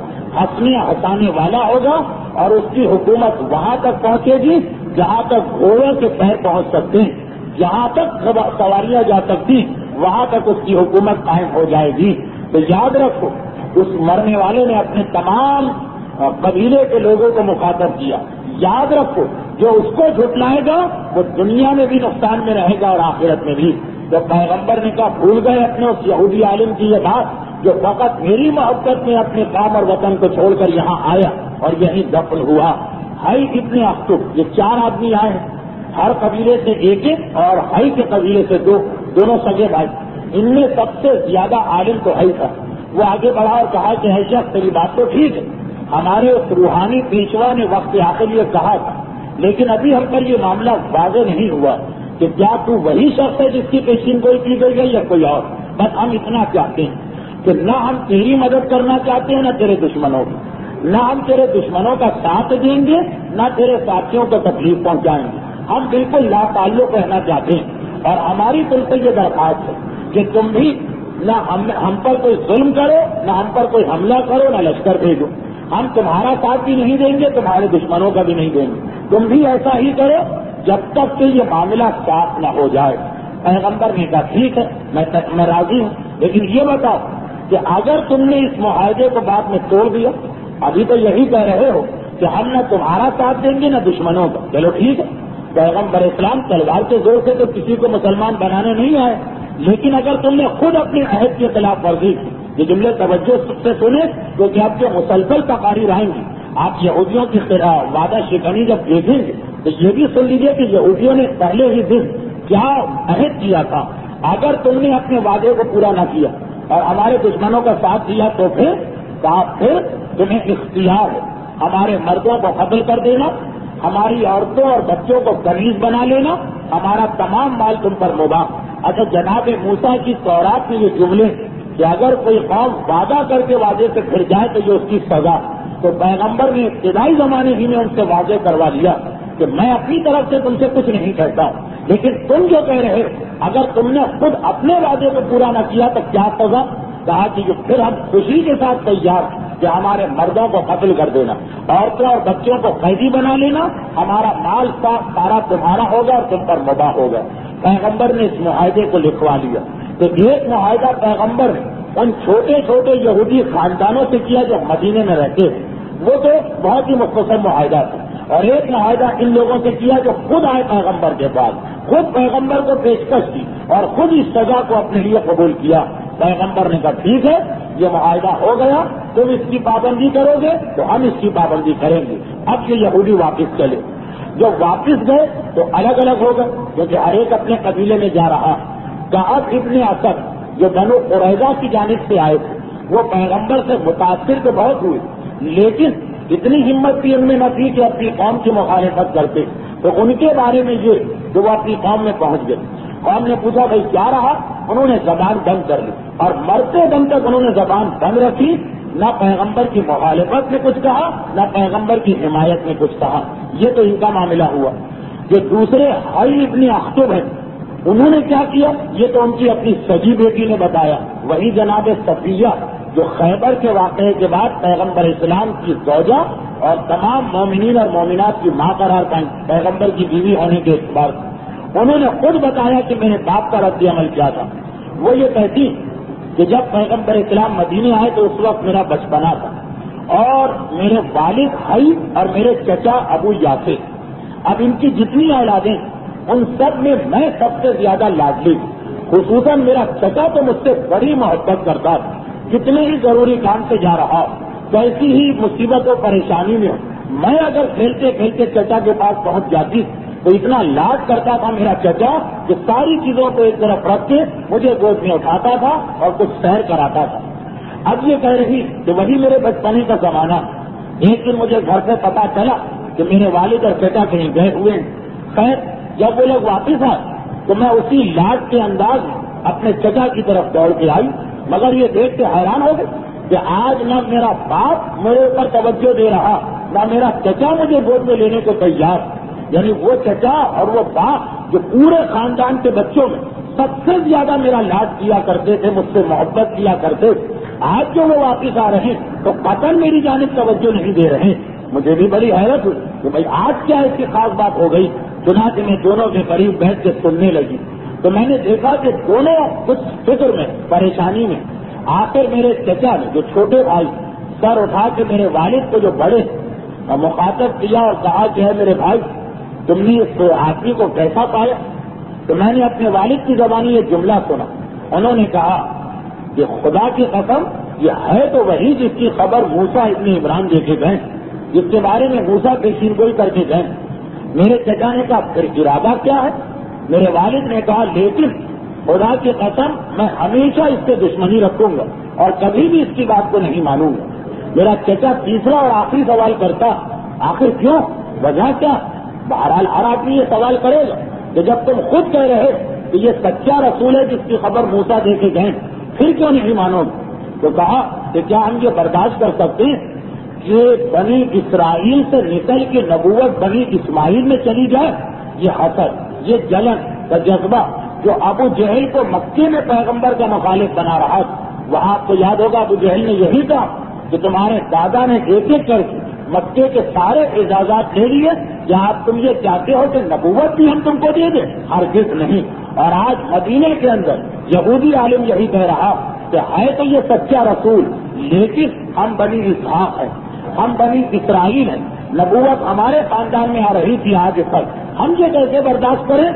ہنسانے والا ہوگا، اور اس کی حکومت وہاں تک پہنچے گی جہاں تک گھوڑوں کے پیر پہنچ سکتے ہیں، جہاں تک سواریاں جا سکتی وہاں تک اس کی حکومت قائم ہو جائے گی۔ تو یاد رکھو اس مرنے والے نے اپنے تمام قبیلے کے لوگوں کو مخاطب کیا، یاد رکھو جو اس کو جھٹلائے گا وہ دنیا میں بھی نقصان میں رہے گا اور آخرت میں بھی۔ تو پیغمبر نے کہا بھول گئے اپنے اس یہودی عالم کی یہ بات جو فقط میری محبت میں اپنے کام اور وطن کو چھوڑ کر یہاں آیا اور یہیں دفن ہوا۔ ہائی کتنے اختب، یہ 4 آدمی آئے ہیں، ہر قبیلے سے ایک اور ہائی کے قبیلے سے 2، دونوں سگے بھائی، ان میں سب سے زیادہ عالم تو ہائی تھا۔ وہ آگے بڑھا اور کہا کہ اے شخص تیری بات تو ٹھیک ہے، ہمارے اس روحانی پیشوا نے وقت آخر یہ کہا تھا، لیکن ابھی ہم پر یہ معاملہ واضح نہیں ہوا کہ کیا تو وہی شخص ہے جس کی پیشین گوئی کی گئی ہے یا کوئی اور؟ بس ہم اتنا چاہتے ہیں کہ نہ ہم تیری مدد کرنا چاہتے ہیں نہ تیرے دشمنوں کی، نہ ہم تیرے دشمنوں کا ساتھ دیں گے نہ تیرے ساتھیوں کو تکلیف پہنچائیں گے، ہم بالکل لا تعلق رہنا چاہتے ہیں، اور ہماری تم سے یہ درخواست ہے کہ تم بھی نہ ہم پر کوئی ظلم کرو، نہ ہم پر کوئی حملہ کرو، نہ لشکر بھیجو. ہم تمہارا ساتھ بھی نہیں دیں گے، تمہارے دشمنوں کا بھی نہیں دیں گے. تم بھی ایسا ہی کرو جب تک کہ یہ معاملہ صاف نہ ہو جائے. پیغمبر نے کہا ٹھیک ہے، میں راضی ہوں، لیکن یہ بتاؤ کہ اگر تم نے اس معاہدے کو بعد میں توڑ دیا، ابھی تو یہی کہہ رہے ہو کہ ہم نہ تمہارا ساتھ دیں گے نہ دشمنوں کا، چلو ٹھیک ہے. پیغمبر اسلام تلوار کے زور سے تو کسی کو مسلمان بنانے نہیں آئے، لیکن اگر تم نے خود اپنے عہد کی خلاف ورزی کی، یہ جملے توجہ سے سنے کیونکہ آپ جو مسلسل تقاریر آئیں گی، آپ یہودیوں کی وعدہ شکنی جب دیکھیں گے تو یہ بھی سن لیجیے کہ یہودیوں نے پہلے ہی دن کیا عہد کیا تھا. اگر تم نے اپنے وعدے کو پورا نہ کیا اور ہمارے دشمنوں کا ساتھ دیا تو پھر تمہیں اختیار ہے ہمارے مردوں کو قتل کر دینا، ہماری عورتوں اور بچوں کو کنیز بنا لینا، ہمارا تمام مال تم پر مباح. اچھا، جناب موسیٰ کی تورات میں یہ جملے کہ اگر کوئی قوم وعدہ کر کے وعدے سے پھر جائے تو یہ اس کی سزا، تو پیغمبر نے ابتدائی زمانے ہی میں ان سے واضح کروا دیا کہ میں اپنی طرف سے تم سے کچھ نہیں کہتا ہوں، لیکن تم جو کہہ رہے اگر تم نے خود اپنے وعدے کو پورا نہ کیا تو کیا سزا؟ کہا کہ پھر ہم خوشی کے ساتھ تیار کہ ہمارے مردوں کو قتل کر دینا، عورتوں اور بچوں کو قیدی بنا لینا، ہمارا مال سارا تمہارا ہوگا اور تم پر مباح ہوگا. پیغمبر نے اس معاہدے کو لکھوا لیا. تو ایک معاہدہ پیغمبر نے ان چھوٹے چھوٹے یہودی خاندانوں سے کیا جو مدینے میں رہتے ہیں، وہ تو بہت ہی مختصر معاہدہ تھا، اور ایک معاہدہ ان لوگوں سے کیا جو خود آئے پیغمبر کے پاس، خود پیغمبر کو پیشکش کی اور خود اس سزا کو اپنے لیے قبول کیا. پیغمبر نے کہا ٹھیک ہے، یہ معاہدہ ہو گیا، تم اس کی پابندی کرو گے تو ہم اس کی پابندی کریں گے. اب یہ یہودی واپس چلے. جو واپس گئے تو الگ الگ ہو گئے کیونکہ ہر ایک اپنے قبیلے میں جا رہا. کعب ابن اسد جو بنو قریظہ کی جانب سے آئے تھے وہ پیغمبر سے متاثر تو بہت ہوئے، لیکن اتنی ہمت بھی ان میں نہ تھی کہ اپنی قوم کی مخالفت کرتے. تو ان کے بارے میں یہ کہ وہ اپنی قوم میں پہنچ گئے. قوم نے پوچھا بھائی کیا رہا؟ انہوں نے زبان بند کر لی اور مرتے دم تک انہوں نے زبان بند رکھی. نہ پیغمبر کی مخالفت میں کچھ کہا، نہ پیغمبر کی حمایت میں کچھ کہا. یہ تو ان کا معاملہ ہوا. جو دوسرے حی ابن اخطب ہیں انہوں نے کیا کیا؟ یہ تو ان کی اپنی سگی بیٹی نے بتایا. وہی جناب صفیہ جو خیبر کے واقعے کے بعد پیغمبر اسلام کی زوجہ اور تمام مومنین اور مومنات کی ماں قرار پائیں پیغمبر کی بیوی ہونے کے اعتبار سے، انہوں نے خود بتایا کہ میں نے باپ کا رد عمل کیا تھا. وہ یہ کہتی کہ جب پیغمبر اسلام مدینے آئے تو اس وقت میرا بچپنا تھا اور میرے والد حی اور میرے چچا ابو یاسر، اب ان کی جتنی اولادیں ان سب میں میں سب سے زیادہ لاڈلی ہوں. خصوصاً میرا چچا تو مجھ سے بڑی محبت کرتا تھا، کتنے ہی ضروری کام سے جا رہا کیسی ہی مصیبت و پریشانی میں ہوں، میں اگر کھیلتے کھیلتے چچا کے پاس پہنچ جاتی تو اتنا لاڈ کرتا تھا میرا چچا کہ ساری چیزوں کو ایک طرف رکھ کے مجھے گود میں اٹھاتا تھا اور کچھ سیر کراتا تھا. اب یہ کہہ رہی کہ وہی میرے بچپنے کا زمانہ. ایک دن مجھے گھر سے پتا چلا کہ میرے والد اور چچا کہیں گئے ہوئے ہیں. خیر جب وہ لوگ واپس آئے تو میں اسی لاڈ کے انداز میں اپنے چچا کی طرف دوڑ کے آئی، مگر یہ دیکھ کے حیران ہو گئے کہ آج نہ میرا باپ میرے اوپر توجہ دے رہا، نہ میرا چچا مجھے گود میں لینے کو تیار. یعنی وہ چچا اور وہ باپ جو پورے خاندان کے بچوں میں سب سے زیادہ میرا لاڈ کیا کرتے تھے، مجھ سے محبت کیا کرتے تھے، آج جو وہ واپس آ رہے ہیں تو قطعاً میری جانب توجہ نہیں دے رہے. مجھے بھی بڑی حیرت ہوئی کہ بھائی آج کیا اس کی خاص بات ہو گئی. چنانچہ میں دونوں کے قریب بیٹھ کے سننے لگی تو میں نے دیکھا کہ دونوں کچھ فکر میں، پریشانی میں. آخر میرے چچا نے جو چھوٹے بھائی سر اٹھا کے میرے والد کو جو بڑے مخاطب کیا اور کہا کہ ہے میرے بھائی تم نے اس آدمی کو کیسا پایا؟ تو میں نے اپنے والد کی زبانی یہ جملہ سنا. انہوں نے کہا کہ خدا کی قسم یہ ہے تو وہی جس کی خبر موسیٰ ابن عمران دے کے گئے، جس کے بارے میں موسیٰ پیشین گوئی کر کے گئے. میرے چچا نے کہا پھر ارادہ کیا ہے؟ میرے والد نے کہا لیکن خدا کی قسم میں ہمیشہ اس سے دشمنی رکھوں گا اور کبھی بھی اس کی بات کو نہیں مانوں گا. میرا چچا تیسرا اور آخری سوال کرتا آخر کیوں؟ وجہ کیا؟ بہرحال ہر آدمی یہ سوال کرے گا کہ جب تم خود کہہ رہے کہ یہ سچا رسول ہے جس کی خبر موسیٰ دے کے گئے پھر کیوں نہیں مانو گے؟ تو کہا کہ کیا ہم یہ برداشت کر سکتے ہیں کہ بنی اسرائیل سے نکل کے نبوت بنی اسماعیل میں چلی جائے؟ یہ حسد، یہ جلن کا جذبہ جو ابو جہل کو مکے میں پیغمبر کا مخالف بنا رہا تھا، وہاں آپ کو یاد ہوگا ابو جہل نے یہی کہا کہ تمہارے دادا نے ایک ایک کر کے مکے کے سارے اعزازات لے لیے، کیا آپ تم یہ چاہتے ہو کہ نبوت بھی ہم تم کو دے دیں؟ ہرگز نہیں۔ اور آج مدینے کے اندر یہودی عالم یہی کہہ رہا کہ ہے تو یہ سچا رسول، لیکن ہم بنی اسحاق ہیں، ہم بنی اسرائیل ہیں، نبوت ہمارے خاندان میں آ رہی تھی آج تک، ہم یہ کیسے برداشت کریں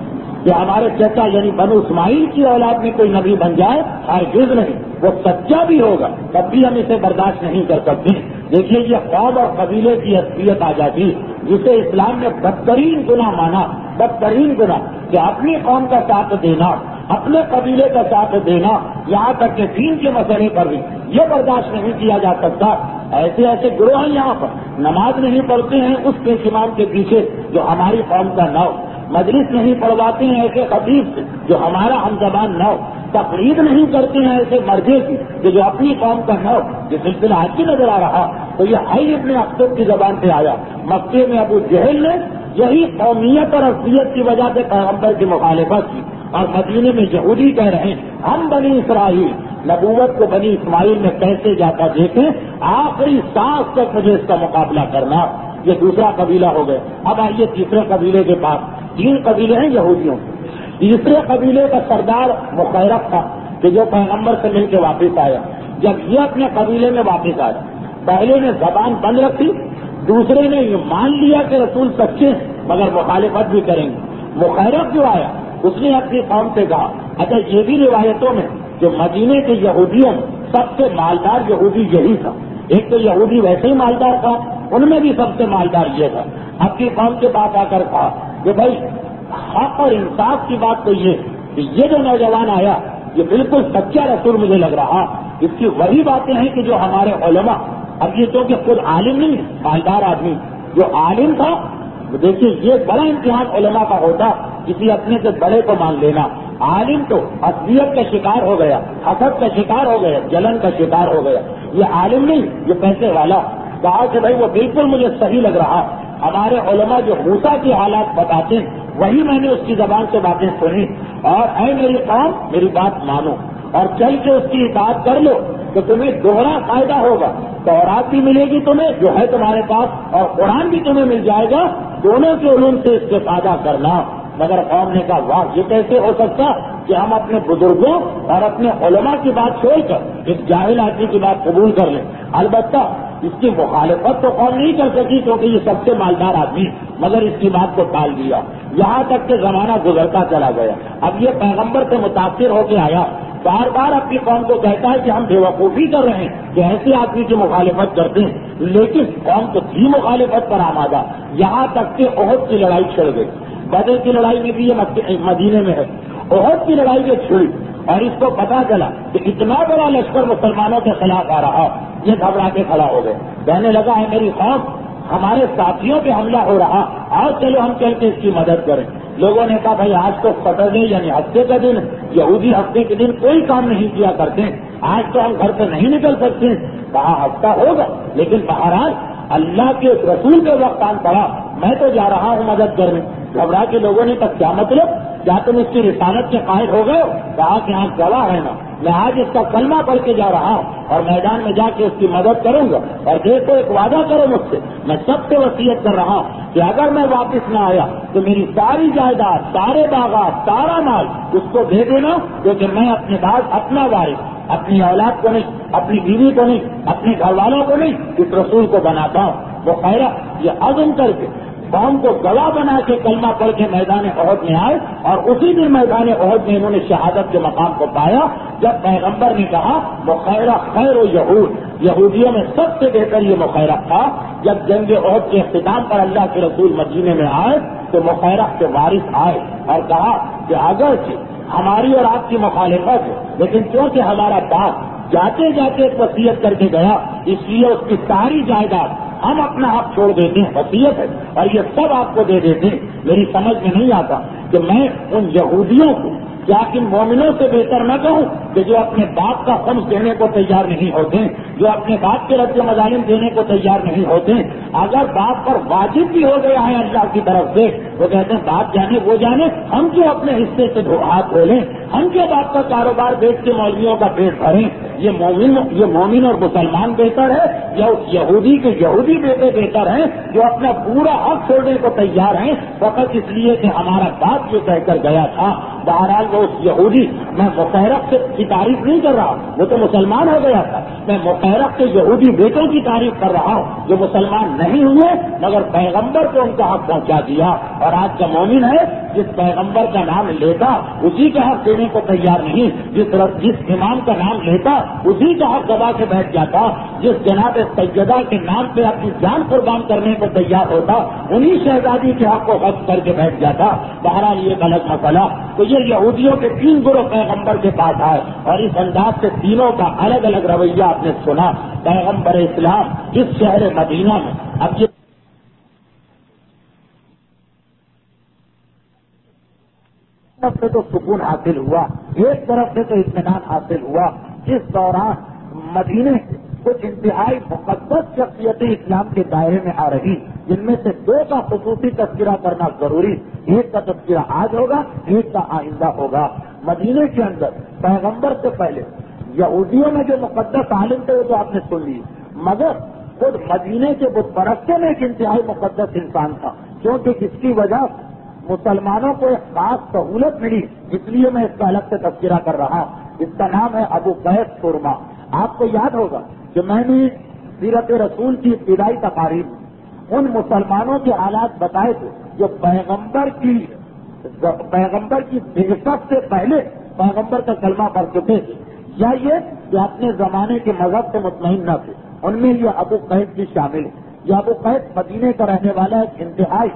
کہ ہمارے چچا یعنی بنو اسماعیل کی اولاد میں کوئی نبی بن جائے؟ ہرگز نہیں۔ وہ سچا بھی ہوگا تب بھی ہم اسے برداشت نہیں کر سکتے۔ دیکھیے یہ قوم اور قبیلے کی اصلیت آ جاتی جسے اسلام نے بدترین گناہ مانا، بدترین گناہ کہ اپنی قوم کا ساتھ دینا، اپنے قبیلے کا ساتھ دینا، یہاں تک کہ دین کے مسئلے پر بھی یہ برداشت نہیں کیا جا سکتا۔ ایسے ایسے گروہ ہیں یہاں پر نماز نہیں پڑھتے ہیں اس کے امام کے پیچھے جو ہماری قوم کا نو، مجلس نہیں پڑھواتے ہیں ایسے خطیب سے جو ہمارا ہم زبان نو، تقریر نہیں کرتے ہیں ایسے مردے کی کہ جو اپنی قوم کا نو، یہ سلسلہ آج کی نظر آ رہا تو یہ ہے ابن اختر کی زبان سے آیا۔ مکے میں ابو جہل نے یہی قومیت اور اصلیت کی وجہ سے پیغمبر کی مخالفت کی، اور مدینے میں یہودی کہہ رہے ہیں ہم بنی اسرائیل، نبوت کو بنی اسماعیل میں کیسے جاتا دیکھیں، آخری سانس تک مجھے اس کا مقابلہ کرنا۔ یہ دوسرا قبیلہ ہو گئے۔ اب آئیے تیسرے قبیلے کے پاس، 3 قبیلے ہیں یہودیوں کے۔ تیسرے قبیلے کا سردار مخیرق تھا کہ جو پیغمبر سے مل کے واپس آیا۔ جب یہ اپنے قبیلے میں واپس آیا، پہلے نے زبان بند رکھی، دوسرے نے یہ مان لیا کہ رسول سچے ہیں مگر مخالفت بھی کریں گے۔ مخیرق جو آیا اس نے اپنی قوم سے کہا اچھا یہ بھی روایتوں میں جو مدینے کے یہودیوں میں سب سے مالدار یہودی یہی تھا، ایک تو یہودی ویسے ہی مالدار تھا، ان میں بھی سب سے مالدار یہ تھا۔ اپنی قوم کے پاس آ کر کہا کہ بھائی حق اور انصاف کی بات تو یہ کہ یہ جو نوجوان آیا یہ بالکل سچا رسول مجھے لگ رہا، اس کی وہی باتیں ہیں کہ جو ہمارے علماء، اب یہ تو کہ خود عالم نہیں، مالدار آدمی جو عالم تھا، دیکھیے یہ بڑا امتحان علماء کا ہوتا کسی اپنے سے بڑے کو مان لینا۔ عالم تو اصلیت کا شکار ہو گیا، حسد کا شکار ہو گیا، جلن کا شکار ہو گیا، یہ عالم نہیں یہ پیسے والا۔ کہا کہ بھائی وہ بالکل مجھے صحیح لگ رہا، ہمارے علماء جو موسیٰ کی حالات بتاتے ہیں وہی میں نے اس کی زبان سے باتیں سنی، اور اے میری قوم میری بات مانو اور چل کے اس کی اطاعت کر لو تو تمہیں دوہرا فائدہ ہوگا، تورات بھی ملے گی تمہیں جو ہے تمہارے پاس، اور قرآن بھی تمہیں مل جائے گا، دونوں کے علوم سے استفادہ کرنا۔ مگر قوم نے کہا واہ یہ کیسے ہو سکتا کہ ہم اپنے بزرگوں اور اپنے علماء کی بات چھوڑ کر اس جاہل آدمی کی بات قبول کر لیں۔ البتہ اس کی مخالفت تو قوم نہیں کر سکی کیونکہ یہ سب سے مالدار آدمی، مگر اس کی بات کو ٹال دیا، یہاں تک کہ زمانہ گزرتا چلا گیا۔ اب یہ پیغمبر سے متاثر ہو کے آیا، بار بار اپنی قوم کو کہتا ہے کہ ہم بے وقوفی کر رہے ہیں کہ ایسے آدمی کی مخالفت کرتے ہیں، لیکن قوم تو تھی مخالفت پر آمادہ، یہاں تک کہ احد کی لڑائی چھڑ گئی۔ بدر کی لڑائی میں بھی یہ مدینے میں ہے، احد کی لڑائی میں چھڑی، اور اس کو پتا چلا کہ اتنا بڑا لشکر مسلمانوں کے خلاف آ رہا، یہ گھبرا کے کھڑا ہو گئے، کہنے لگا ہے میری قوم ہمارے ساتھیوں پہ حملہ ہو رہا، آؤ چلو ہم چل کے اس کی مدد کریں۔ لوگوں نے کہا بھائی آج تو سیٹرڈے یعنی ہفتے کا دن، یہودی ہفتے کے دن کوئی کام نہیں کیا کرتے، آج تو ہم گھر سے نہیں نکل سکتے۔ کہا ہفتہ ہوگا لیکن بہرحال اللہ کے رسول کے وقت آن پڑا، میں تو جا رہا ہوں مدد کرنے۔ گھبرا کے لوگوں نے کہا کیا مطلب، کیا تم اس کی رسالت کے قائل ہو گئے ہو؟ کہا کہ ہاں گواہ ہے نا، میں آج اس کا کلمہ پڑھ کے جا رہا ہوں اور میدان میں جا کے اس کی مدد کروں گا، اور دیکھو ایک وعدہ کرو مجھ سے، میں سب سے وصیت کر رہا ہوں کہ اگر میں واپس نہ آیا تو میری ساری جائیداد، سارے باغات، سارا مال اس کو دے دینا، کیونکہ میں اپنے بعد اپنا وارث اپنی اولاد کو نہیں، اپنی بیوی کو نہیں، اپنے گھر والوں کو نہیں، اس رسول کو بناتا ہوں۔ وہ خیرہ یہ عزم کر کے قوم کو گواہ بنا کے کلمہ پڑھ کے میدان احد میں آئے، اور اسی دن میدان احد میں انہوں نے شہادت کے مقام کو پایا جب پیغمبر نے کہا مخیرہ خیر و یہود، یہودیوں میں سب سے بہتر یہ مخیرہ تھا۔ جب جنگ احد کے اختتام پر اللہ کے رسول مدینے میں آئے تو مخیرہ کے وارث آئے اور کہا کہ اگرچہ ہماری اور آپ کی مخالفت ہے لیکن کیونکہ ہمارا باپ جاتے جاتے ایک وصیت کر کے گیا، اس لیے اس کی ساری جائیداد ہم اپنا حق چھوڑ دیتے ہیں، وصیت ہے اور یہ سب آپ کو دے دیتے ہیں۔ میری سمجھ میں نہیں آتا کہ میں ان یہودیوں کو کیا ان مومنوں سے بہتر نہ کہوں کہ جو اپنے باپ کا خمس دینے کو تیار نہیں ہوتے، جو اپنے باپ کے رد مظالم دینے کو تیار نہیں ہوتے، اگر باپ پر واجب بھی ہو گیا ہے اللہ کی طرف سے، وہ کہتے ہیں باپ جانے وہ جانے، ہم کیوں اپنے حصے سے ہاتھ دھولیں، ہم کیوں باپ کا کاروبار بیچ کے مولویوں کا پیٹ بھریں، یہ مومن اور مسلمان بہتر ہے یا اس یہودی کے یہودی بیٹے بہتر ہیں جو اپنا پورا حق چھوڑنے کو تیار ہیں فقط اس لیے کہ ہمارا باپ جو کہہ کر گیا تھا۔ بہرحال وہ اس یہودی، میں مفیرق کی تعریف نہیں کر رہا، وہ تو مسلمان ہو گیا تھا، میں مفیرق کے یہودی بیٹوں کی تعریف کر رہا ہوں جو مسلمان نہیں ہوئے مگر پیغمبر کو ان کا حق پہنچا دیا، اور آج کا مومن ہے جس پیغمبر کا نام لیتا اسی کا حق دینے کو تیار نہیں، جس امام کا نام لیتا اسی کا حق دبا کے بیٹھ جاتا، جس جناب سیدہ کے نام پہ اپنی جان قربان کرنے کو تیار ہوتا انہی شہزادی کے حق کو غصب کر کے بیٹھ جاتا۔ بہرحال یہ غلط مسئلہ، تو یہ یہودیوں کے 3 گروہ پیغمبر کے پاس آئے اور اس انداز سے تینوں کا الگ الگ رویہ آپ نے سنا۔ پیغمبر اسلام اس شہر مدینہ میں اب یہ طرف سے تو سکون حاصل ہوا، ایک طرف سے تو اطمینان حاصل ہوا۔ اس دوران مدینے سے کچھ انتہائی مقدس شخصیتیں اسلام کے دائرے میں آ رہی، جن میں سے 2 کا خصوصی تذکرہ کرنا ضروری، ایک کا تذکرہ آج ہوگا، ایک کا آئندہ ہوگا۔ مدینے کے اندر پیغمبر سے پہلے یہودیوں میں جو مقدس عالم تھے وہ تو آپ نے سن لی، مگر خود مدینے کے بت پرستے میں ایک انتہائی مقدس انسان تھا، کیونکہ اس کی وجہ مسلمانوں کو ایک خاص سہولت ملی، اس لیے میں اس کا الگ سے تذکرہ کر رہا ہوں۔ اس کا نام ہے ابو قیس سرما۔ آپ کو یاد ہوگا کہ میں نے سیرت رسول کی ابتدائی تقاریر ان مسلمانوں کے حالات بتائے تھے جو پیغمبر کی بعثت سے پہلے پیغمبر کا کلمہ پڑھ چکے تھے، یا یہ جو اپنے زمانے کے مذہب سے مطمئن نہ تھے، ان میں یہ ابو قیس بھی شامل ہے۔ یہ ابو قیس مدینے کا رہنے والا ایک انتہائی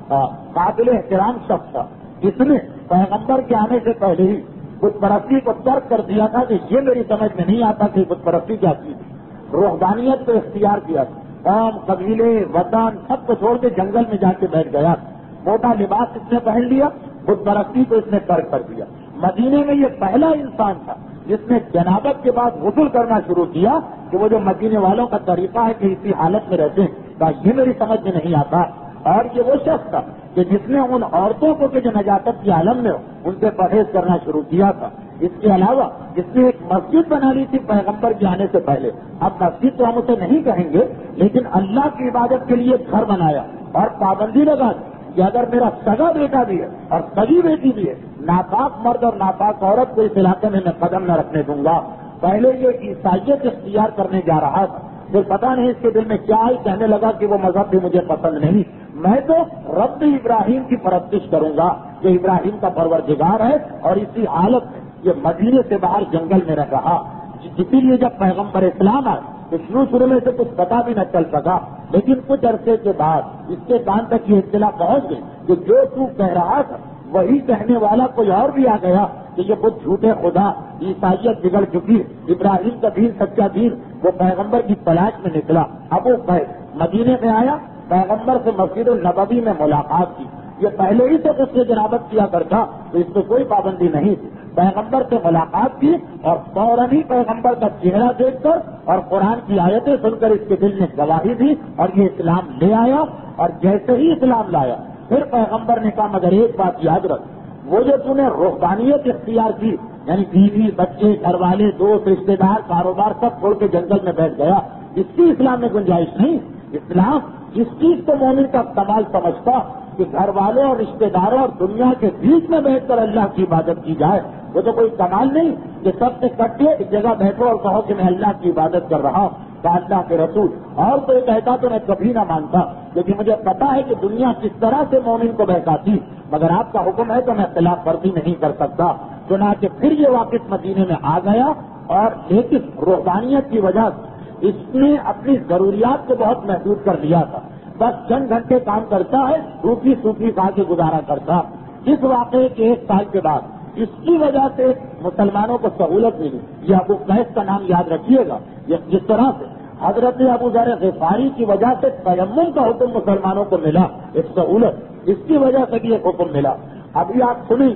قابل احترام شخص تھا، جس نے پیغمبر کے آنے سے پہلے ہی بت پرستی کو ترک کر دیا تھا کہ یہ میری سمجھ میں نہیں آتا کہ بت پرستی کیا چیز ہے، روحانیت کو اختیار کیا تھا، قوم قبیلے وطن سب کو چھوڑ کے جنگل میں جا کے بیٹھ گیا، موٹا لباس اس نے پہن لیا، بت پرستی کو اس نے ترک کر دیا۔ مدینے میں یہ پہلا انسان تھا جس نے جنابت کے بعد غسل کرنا شروع کیا، کہ وہ جو مدینے والوں کا طریقہ ہے کہ اسی حالت میں رہتے ہیں، یہ میری سمجھ میں نہیں آتا۔ اور یہ وہ شخص تھا کہ جس نے ان عورتوں کو کہ جو نجاست کے عالم میں ہو ان سے پرہیز کرنا شروع کیا تھا۔ اس کے علاوہ جس نے ایک مسجد بنا لی تھی پیغمبر کے آنے سے پہلے، اب مسجد تو ہم اسے نہیں کہیں گے، لیکن اللہ کی عبادت کے لیے گھر بنایا اور پابندی لگا دی کہ اگر میرا سگا بیٹا بھی ہے اور سگی بیٹی بھی ہے، ناپاک مرد اور ناپاک عورت کو اس علاقے میں قدم نہ رکھنے دوں گا۔ پہلے یہ عیسائیت اختیار کرنے جا رہا تھا، پھر پتہ نہیں اس کے دل میں کیا آئی، کہنے لگا کہ وہ مذہب بھی مجھے پسند نہیں، میں تو رب ابراہیم کی پرستش کروں گا جو ابراہیم کا پروردگار ہے، اور اسی حالت میں یہ مدینے سے باہر جنگل میں رہ رہا۔ اسی لیے جب پیغمبر اسلام آئے تو شروع میں سے کچھ پتا بھی نہ چل سکا، لیکن کچھ عرصے کے بعد اس کے کان تک یہ اطلاع پہنچ گئی کہ جو تو کہہ رہا تھا وہی کہنے والا کوئی اور بھی آ گیا کہ یہ کچھ جھوٹے خدا، عیسائیت بگڑ چکی، ابراہیم کا دین سچا دین، وہ پیغمبر کی تلاش میں نکلا۔ اب وہ مدینے میں آیا، پیغمبر سے مسجد النبوی میں ملاقات کی، یہ پہلے ہی سے اس سے جنابت کیا کرتا تو اس پہ کوئی پابندی نہیں تھی۔ پیغمبر سے ملاقات کی اور فوراً ہی پیغمبر کا چہرہ دیکھ کر اور قرآن کی آیتیں سن کر اس کے دل نے گواہی دی اور یہ اسلام لے آیا، اور جیسے ہی اسلام لایا پھر پیغمبر نے کہا مگر ایک بات یاد رکھ، وہ جو تم نے روحانیت اختیار کی، یعنی بیوی بچے گھر والے دوست رشتے دار کاروبار سب چھوڑ کے جنگل میں بیٹھ گیا، اس کی اسلام میں گنجائش نہیں۔ اسلام جس چیز کو مومن کا کمال سمجھتا کہ گھر والوں اور رشتے داروں اور دنیا کے بیچ میں بیٹھ کر اللہ کی عبادت کی جائے، وہ تو کوئی کمال نہیں کہ سب سے کٹ کے ایک جگہ بیٹھو اور کہو کہ میں اللہ کی عبادت کر رہا ہوں۔ اللہ کے رسول اور کوئی کہتا تو میں کبھی نہ مانتا، لیکن مجھے پتا ہے کہ دنیا کس طرح سے مومن کو بہکاتی، مگر آپ کا حکم ہے تو میں خلاف ورزی نہیں کر سکتا۔ چنانچہ پھر یہ واپس مدینے میں آ گیا، اور لیکن روحانیت کی وجہ سے اس نے اپنی ضروریات کو بہت محدود کر لیا تھا، بس چند گھنٹے کام کرتا ہے، روٹی سوکھی کھا کے گزارا کرتا۔ اس واقعے کے 1 سال کے بعد اس کی وجہ سے مسلمانوں کو سہولت ملی۔ یہ ابو قیس کا نام یاد رکھیے گا، جس طرح سے حضرت ابو ذر غفاری کی وجہ سے تیمم کا حکم مسلمانوں کو ملا، ایک سہولت، اس کی وجہ سے بھی ایک حکم ملا۔ ابھی آپ سنیں گے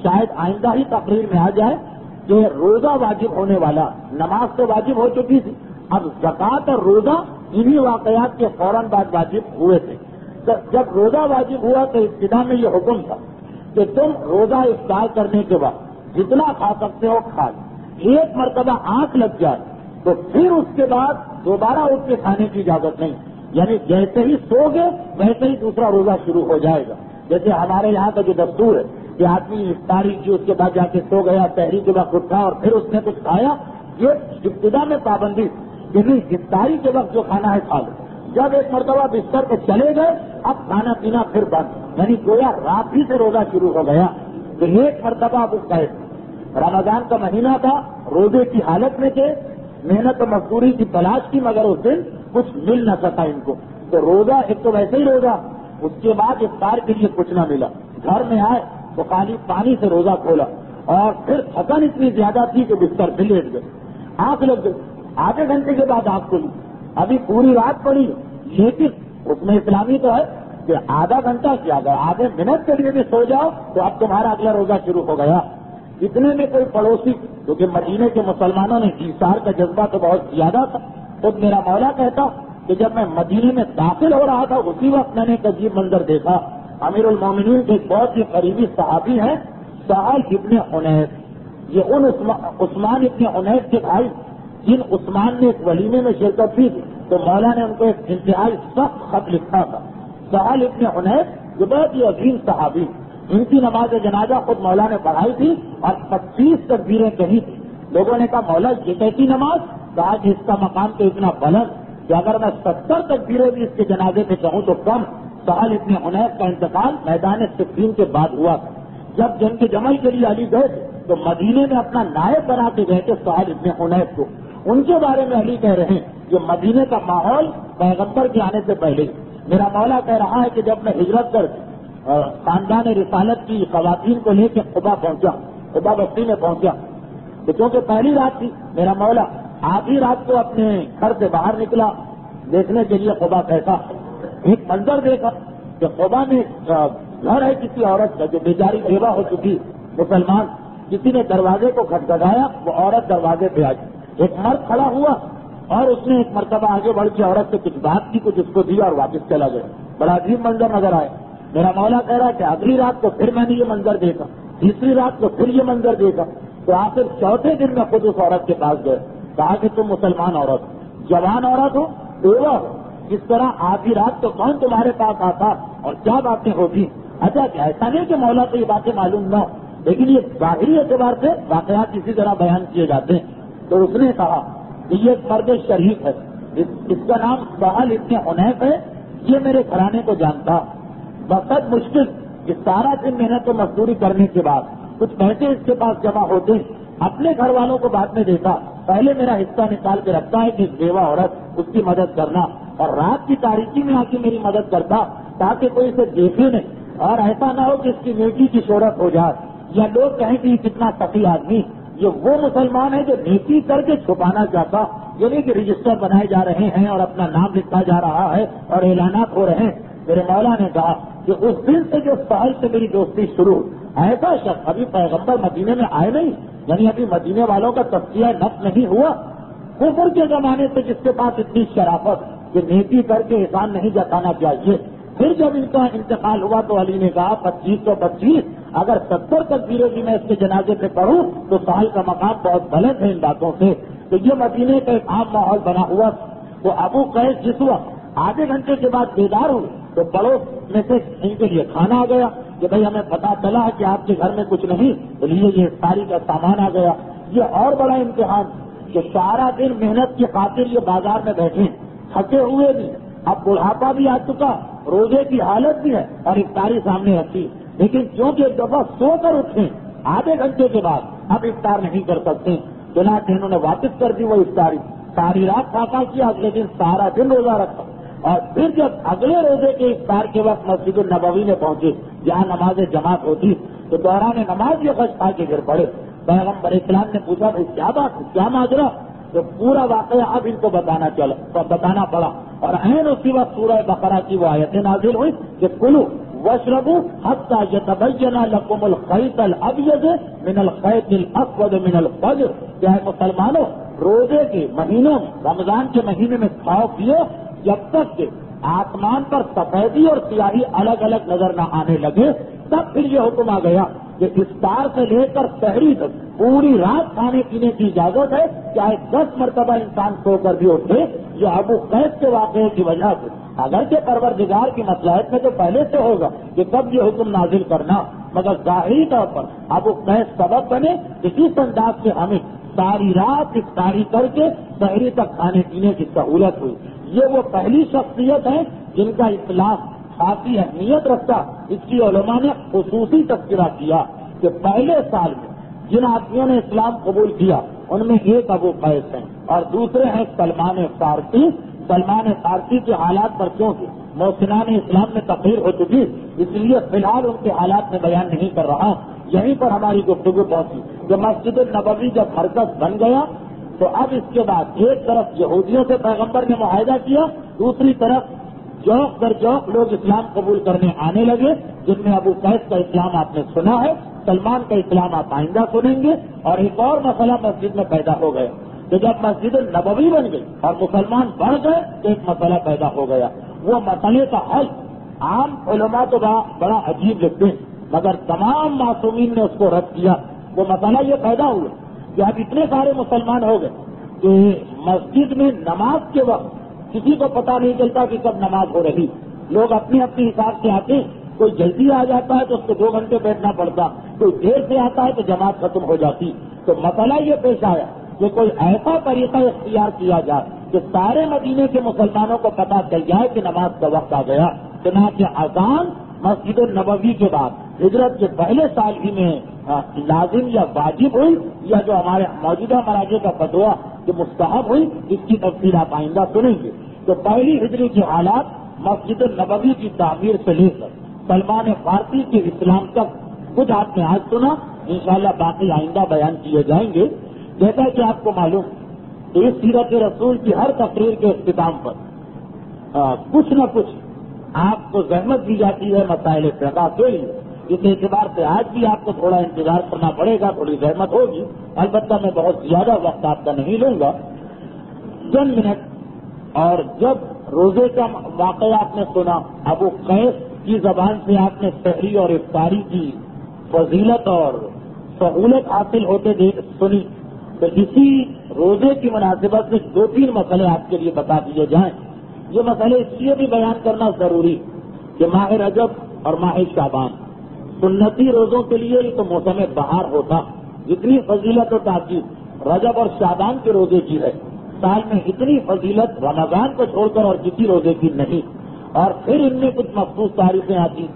شاید آئندہ ہی تقریر میں آ جائے کہ روزہ واجب ہونے والا، نماز تو واجب ہو چکی تھی، اب زکوٰۃ اور روزہ انہی واقعات کے فوراً بعد واجب ہوئے تھے۔ جب روزہ واجب ہوا تو ابتدا میں یہ حکم تھا کہ تم روزہ افطار کرنے کے بعد جتنا کھا سکتے ہو کھا لو، ایک مرتبہ آنکھ لگ جائے تو پھر اس کے بعد دوبارہ اٹھ کے کھانے کی اجازت نہیں، یعنی جیسے ہی سو گے ویسے ہی دوسرا روزہ شروع ہو جائے گا۔ جیسے ہمارے یہاں کا جو دستور ہے کہ آدمی افطاری کی، اس کے بعد جا کے سو گیا، سحری کے وقت اٹھا اور پھر اس نے کچھ کھایا، یہ ابتدا میں پابندی کہ نہیں، افطاری کے وقت جو کھانا ہے کھا لو۔ جب ایک مرتبہ بستر پہ چلے گئے اب کھانا پینا پھر بند، یعنی گویا رات ہی سے روزہ شروع ہو گیا۔ تو ایک مرتبہ اب اس کا رمضان کا مہینہ تھا، روزے کی حالت میں تھے، محنت و مزدوری کی تلاش کی، مگر اس دن کچھ مل نہ سکا ان کو، تو روزہ ایک تو ویسے ہی روزہ، اس کے بعد افطار کے لیے کچھ نہ ملا، گھر میں آئے تو خالی پانی سے روزہ کھولا اور پھر تھکن اتنی زیادہ تھی کہ بستر پہ لیٹ گئے، آنکھ لگ گئی، آدھے گھنٹے کے بعد آنکھ کھلی، ابھی پوری رات پڑی، لیکن اس میں اسلامی تو ہے کہ آدھا گھنٹہ کیا گیا، آدھے منٹ کے لیے بھی سو جاؤ تو اب تمہارا اگلا روزہ شروع ہو گیا۔ اتنے میں کوئی پڑوسی، کیونکہ مدینے کے مسلمانوں میں ایثار کا جذبہ تو بہت زیادہ تھا، خود میرا مولا کہتا کہ جب میں مدینے میں داخل ہو رہا تھا اسی وقت میں نے ایک عجیب منظر دیکھا۔ امیر المومنین کے ایک بہت ہی قریبی صحابی ہیں سہل ابن حنیف، یہ ان عثمان ابن حنیف کے بھائی جن عثمان نے ایک ولیمے میں شرکت کی تو مولا نے ان کو ایک انتہائی سخت خط لکھا تھا۔ سہل ابن حنیف جو بہت ہی عظیم صحابی، ان کی نماز جنازہ خود مولا نے پڑھائی تھی اور 25 تکبیریں کہی تھی۔ لوگوں نے کہا مولا یہ کیسی نماز؟ کہا کہ اس کا مقام تو اتنا بلند کہ اگر میں 70 تکبیریں بھی اس کے جنازے پہ کہوں تو کم۔ سہل ابن حنیف کا انتقال میدان صفین کے بعد ہوا تھا۔ جب جنگ جمل کے لیے علی گئے تو مدینے میں اپنا نائب بنا کے گئے تھے سہل ابن حنیف کو۔ ان کے بارے میں علی کہہ رہے ہیں کہ مدینے کا ماحول پیغمبر کے آنے سے پہلے، میرا مولا کہہ رہا ہے کہ جب میں ہجرت کر خاندان رسالت کی خواتین کو لے کے قبا پہنچا، قبا بستی میں پہنچا تو چونکہ پہلی رات تھی، میرا مولا آدھی رات کو اپنے گھر سے باہر نکلا دیکھنے کے لیے قبا کیسا، ایک منظر دیکھا کہ قبا میں گھر ہے کسی عورت کا جو بیچاری بیوہ ہو چکی مسلمان، کسی نے دروازے کو کھٹکھٹایا، وہ عورت دروازے پہ آئی، ایک مرد کھڑا ہوا اور اس نے ایک مرتبہ آگے بڑھ کے عورت سے کچھ بات کی، کچھ اس کو دیا اور واپس چلا گیا۔ بڑا عجیب منظر نظر آیا۔ میرا مولا کہہ رہا ہے کہ اگلی رات کو پھر میں نے یہ منظر دیکھا، تیسری رات کو پھر یہ منظر دیکھا، تو آخر چوتھے دن میں خود اس عورت کے پاس گئے، کہا کہ تم مسلمان عورت ہو، جوان عورت ہو، بیوہ ہو، اس طرح آدھی رات کو کون تمہارے پاس آتا اور کیا باتیں ہوتی؟ اچھا ایسا نہیں کہ مولا کو یہ باتیں معلوم نہ ہو، لیکن یہ ظاہری اعتبار سے واقعات اسی طرح بیان کیے جاتے ہیں۔ تو اس نے کہا کہ یہ ایک مرد شریف ہے، اس کا نام سہل ابن حنیف ہے، یہ میرے گھرانے کو جانتا، بہت مشکل کہ سارا دن محنت و مزدوری کرنے کے بعد کچھ پیسے اس کے پاس جمع ہوتے، اپنے گھر والوں کو بعد میں دیکھا، پہلے میرا حصہ نکال کے رکھتا ہے کہ بیوہ عورت اس کی مدد کرنا، اور رات کی تاریکی میں آ کے میری مدد کرتا تاکہ کوئی اسے دیکھے نہیں اور ایسا نہ ہو کہ اس کی نیکی کی شہرت ہو جائے یا لوگ کہیں کہ یہ کتنا سخی آدمی۔ یہ وہ مسلمان ہے جو نیکی کر کے چھپانا چاہتا، یہ نہیں کہ رجسٹر بنائے جا رہے ہیں اور اپنا نام لکھا جا رہا ہے اور اعلانات ہو رہے ہیں۔ میرے مولا نے کہا کہ اس دن سے جو سہل سے میری دوستی شروع، ایسا شخص ابھی پیغمبر مدینے میں آئے نہیں، یعنی ابھی مدینے والوں کا تذکیہ نفس نہیں ہوا، کفر کے زمانے سے جس کے پاس اتنی شرافت کہ نیکی کر کے احسان نہیں جتانا چاہیے۔ پھر جب ان کا انتقال ہوا تو علی نے کہا 25 تو 25، اگر 70 تکبیریں بھی میں اس کے جنازے پہ پڑھوں تو سہل کا مقام بہت بلند ہے ان باتوں سے۔ تو یہ مدینے کا ایک عام ماحول بنا ہوا۔ تو ابو قیس جس وقت آدھے گھنٹے کے بعد بیدار ہوئے تو پڑوس میں سے ان کے لیے کھانا آ گیا کہ بھائی ہمیں پتا چلا کہ آپ کے گھر میں کچھ نہیں، تو لیے یہ ساری کا سامان آ گیا۔ یہ اور بڑا امتحان کہ سارا دن محنت کی خاطر یہ بازار میں بیٹھے، تھکے ہوئے بھی، اب بڑھاپا بھی آ چکا، روزے کی حالت بھی ہے اور افطاری سامنے رکھی، لیکن کیونکہ ایک دفعہ سو کر اٹھے آدھے گھنٹے کے بعد اب افطار نہیں کر سکتے، چنانچہ انہوں نے واپس کر دی وہ افطاری، ساری رات کھاتا کیا، اگلے دن سارا دن روزہ رکھا، اور پھر جب اگلے روزے کے افطار کے وقت مسجد النبوی میں پہنچے جہاں نماز جماعت ہوتی تو دوران نماز یہ خش کھا کے گر پڑے۔ پیغمبر اسلام نے پوچھا بھائی کیا بات، کیا ماجرا؟ تو پورا واقعہ اب ان کو بتانا پڑا، اور عین اسی وقت سورہ بقرہ کی وہ آیتیں نازل ہوئی کہ کلو واشربوا حتى يتبين لكم الخيط الابيض من الخيط الاسود من الفجر. کیا ہے مسلمانوں، روزے کے مہینوں میں، رمضان کے مہینے میں کھاؤ پیو جب تک کہ آسمان پر سفیدی اور سیاہی الگ الگ نظر نہ آنے لگے. تب پھر یہ حکم آ گیا کہ افطار سے لے کر سحری تک پوری رات کھانے پینے کی اجازت ہے، چاہے 10 مرتبہ انسان سو کر بھی اٹھے. یہ ابو قیس کے واقعے کی وجہ سے، اگرچہ پروردگار کی مصلحت میں تو پہلے سے ہوگا کہ کب یہ حکم نازل کرنا، مگر ظاہری طور پر ابو قیس سبب بنے کہ اس انداز سے ہمیں ساری رات افطاری کر کے سحری تک کھانے پینے کی سہولت ہوئی. یہ وہ پہلی شخصیت ہے جن کا اسلام خاصی اہمیت رکھتا. اس کی علماء نے خصوصی تذکرہ کیا کہ پہلے سال میں جن آدمیوں نے اسلام قبول کیا ان میں ایک ابو قیس ہیں اور دوسرے ہیں سلمان فارسی. سلمان فارسی کے حالات پر چونکہ محسنان اسلام میں تقریر ہو چکی، اس لیے فی الحال ان کے حالات میں بیان نہیں کر رہا. یہیں پر ہماری گفتگو پہنچی کہ مسجد النبوی جب مرکز بن گیا تو اب اس کے بعد ایک طرف یہودیوں سے پیغمبر نے معاہدہ کیا، دوسری طرف جوق در جوق لوگ اسلام قبول کرنے آنے لگے، جن میں ابو قیس کا اسلام آپ نے سنا ہے، سلمان کا اسلام آپ آئندہ سنیں گے. اور ایک اور مسئلہ مسجد میں پیدا ہو گیا کہ جب مسجد نبوی بن گئی اور مسلمان بڑھ گئے تو ایک مسئلہ پیدا ہو گیا. وہ مسئلے کا حل عام علماء تو بڑا عجیب لگتے ہیں، مگر تمام معصومین نے اس کو رد کیا. وہ مسئلہ یہ پیدا ہوا کہ اب اتنے سارے مسلمان ہو گئے کہ مسجد میں نماز کے وقت کسی کو پتا نہیں چلتا کہ کب نماز ہو رہی. لوگ اپنے اپنے حساب سے آتے ہیں، کوئی جلدی آ جاتا ہے تو اس کو 2 گھنٹے بیٹھنا پڑتا، کوئی دیر سے آتا ہے تو جماعت ختم ہو جاتی. تو مسئلہ یہ پیش آیا کہ کوئی ایسا طریقہ اختیار کیا جائے کہ سارے مدینے کے مسلمانوں کو پتا چل جائے کہ نماز کا وقت آ گیا. چنانچہ اذان مسجد النبوی کے بعد ہجرت کے پہلے سال ہی میں لازم یا واجب ہوئی، یا جو ہمارے موجودہ مراجع کا فتویٰ جو مستحب ہوئی، اس کی تفصیل آپ آئندہ سنیں گے. تو پہلی ہجری کے حالات مسجد النبوی کی تعمیر سے لے کر سلمان فارسی کے اسلام تک کچھ آپ نے آج سنا، انشاءاللہ باقی آئندہ بیان کیے جائیں گے. جیسا کہ آپ کو معلوم اس سیرت رسول کی ہر تقریر کے اختتام پر کچھ نہ کچھ آپ کو زحمت دی جاتی ہے مسائل فقہ کے لیے. اس اعتبار سے آج بھی آپ کو تھوڑا انتظار کرنا پڑے گا، تھوڑی زحمت ہوگی. البتہ میں بہت زیادہ وقت آپ کا نہیں لوں گا، چند منٹ. اور جب روزے کا واقعہ آپ نے سنا، ابو قیس کی زبان سے آپ نے سحری اور افطاری کی فضیلت اور سہولت حاصل ہوتے سنی، تو اسی روزے کی مناسبت سے 2-3 مسئلے آپ کے لیے بتا دیے جائیں. یہ مسئلے اس لیے بھی بیان کرنا ضروری کہ ماہ رجب اور ماہ شعبان سنتی روزوں کے لیے ہی تو موسم بہار ہوتا. جتنی فضیلت و تاکید رجب اور شعبان کے روزے کی ہے، سال میں اتنی فضیلت رمضان کو چھوڑ کر اور کسی روزے کی نہیں. اور پھر ان میں کچھ مخصوص تاریخیں آتی.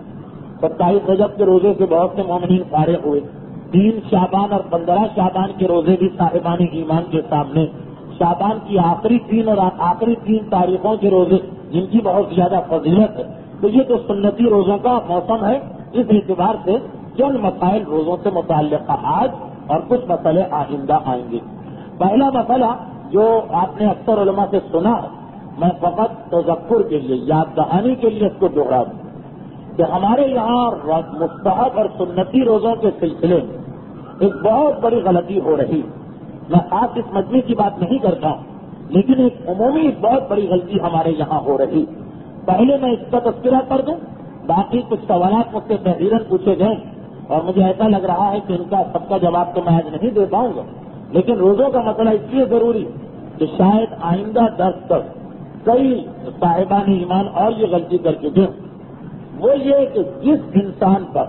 27 رجب کے روزے سے بہت سے مومنین فارغ ہوئے. 3 شعبان اور 15 شعبان کے روزے بھی صاحبان ایمان کے سامنے. شعبان کی آخری 3 تاریخوں کے روزے جن کی بہت زیادہ فضیلت ہے. تو یہ تو سنتی روزوں کا موسم ہے. اس اعتبار سے چند مسائل روزوں سے متعلقہ آج اور کچھ مسئلے آئندہ آئیں گے. پہلا مسئلہ جو آپ نے اکثر علماء سے سنا ہے، میں فقط تذکر کے لیے، یاد دہانی کے لیے اس کو دوہرا دوں کہ ہمارے یہاں مستحب اور سنتی روزوں کے سلسلے میں ایک بہت بڑی غلطی ہو رہی. میں خاص اس مجمع کی بات نہیں کرتا ہوں، لیکن ایک عمومی ایک بہت بڑی غلطی ہمارے یہاں ہو رہی. پہلے میں اس کا تذکرہ کر دوں، باقی کچھ سوالات مجھ سے تحریراً پوچھے گئے اور مجھے ایسا لگ رہا ہے کہ ان کا سب کا جواب تو میں آج نہیں دے پاؤں گا. لیکن روزوں کا مسئلہ اس لیے ضروری کہ شاید آئندہ درس تک کئی صاحبان ایمان اور یہ غلطی کر چکے ہیں. وہ یہ کہ جس انسان پر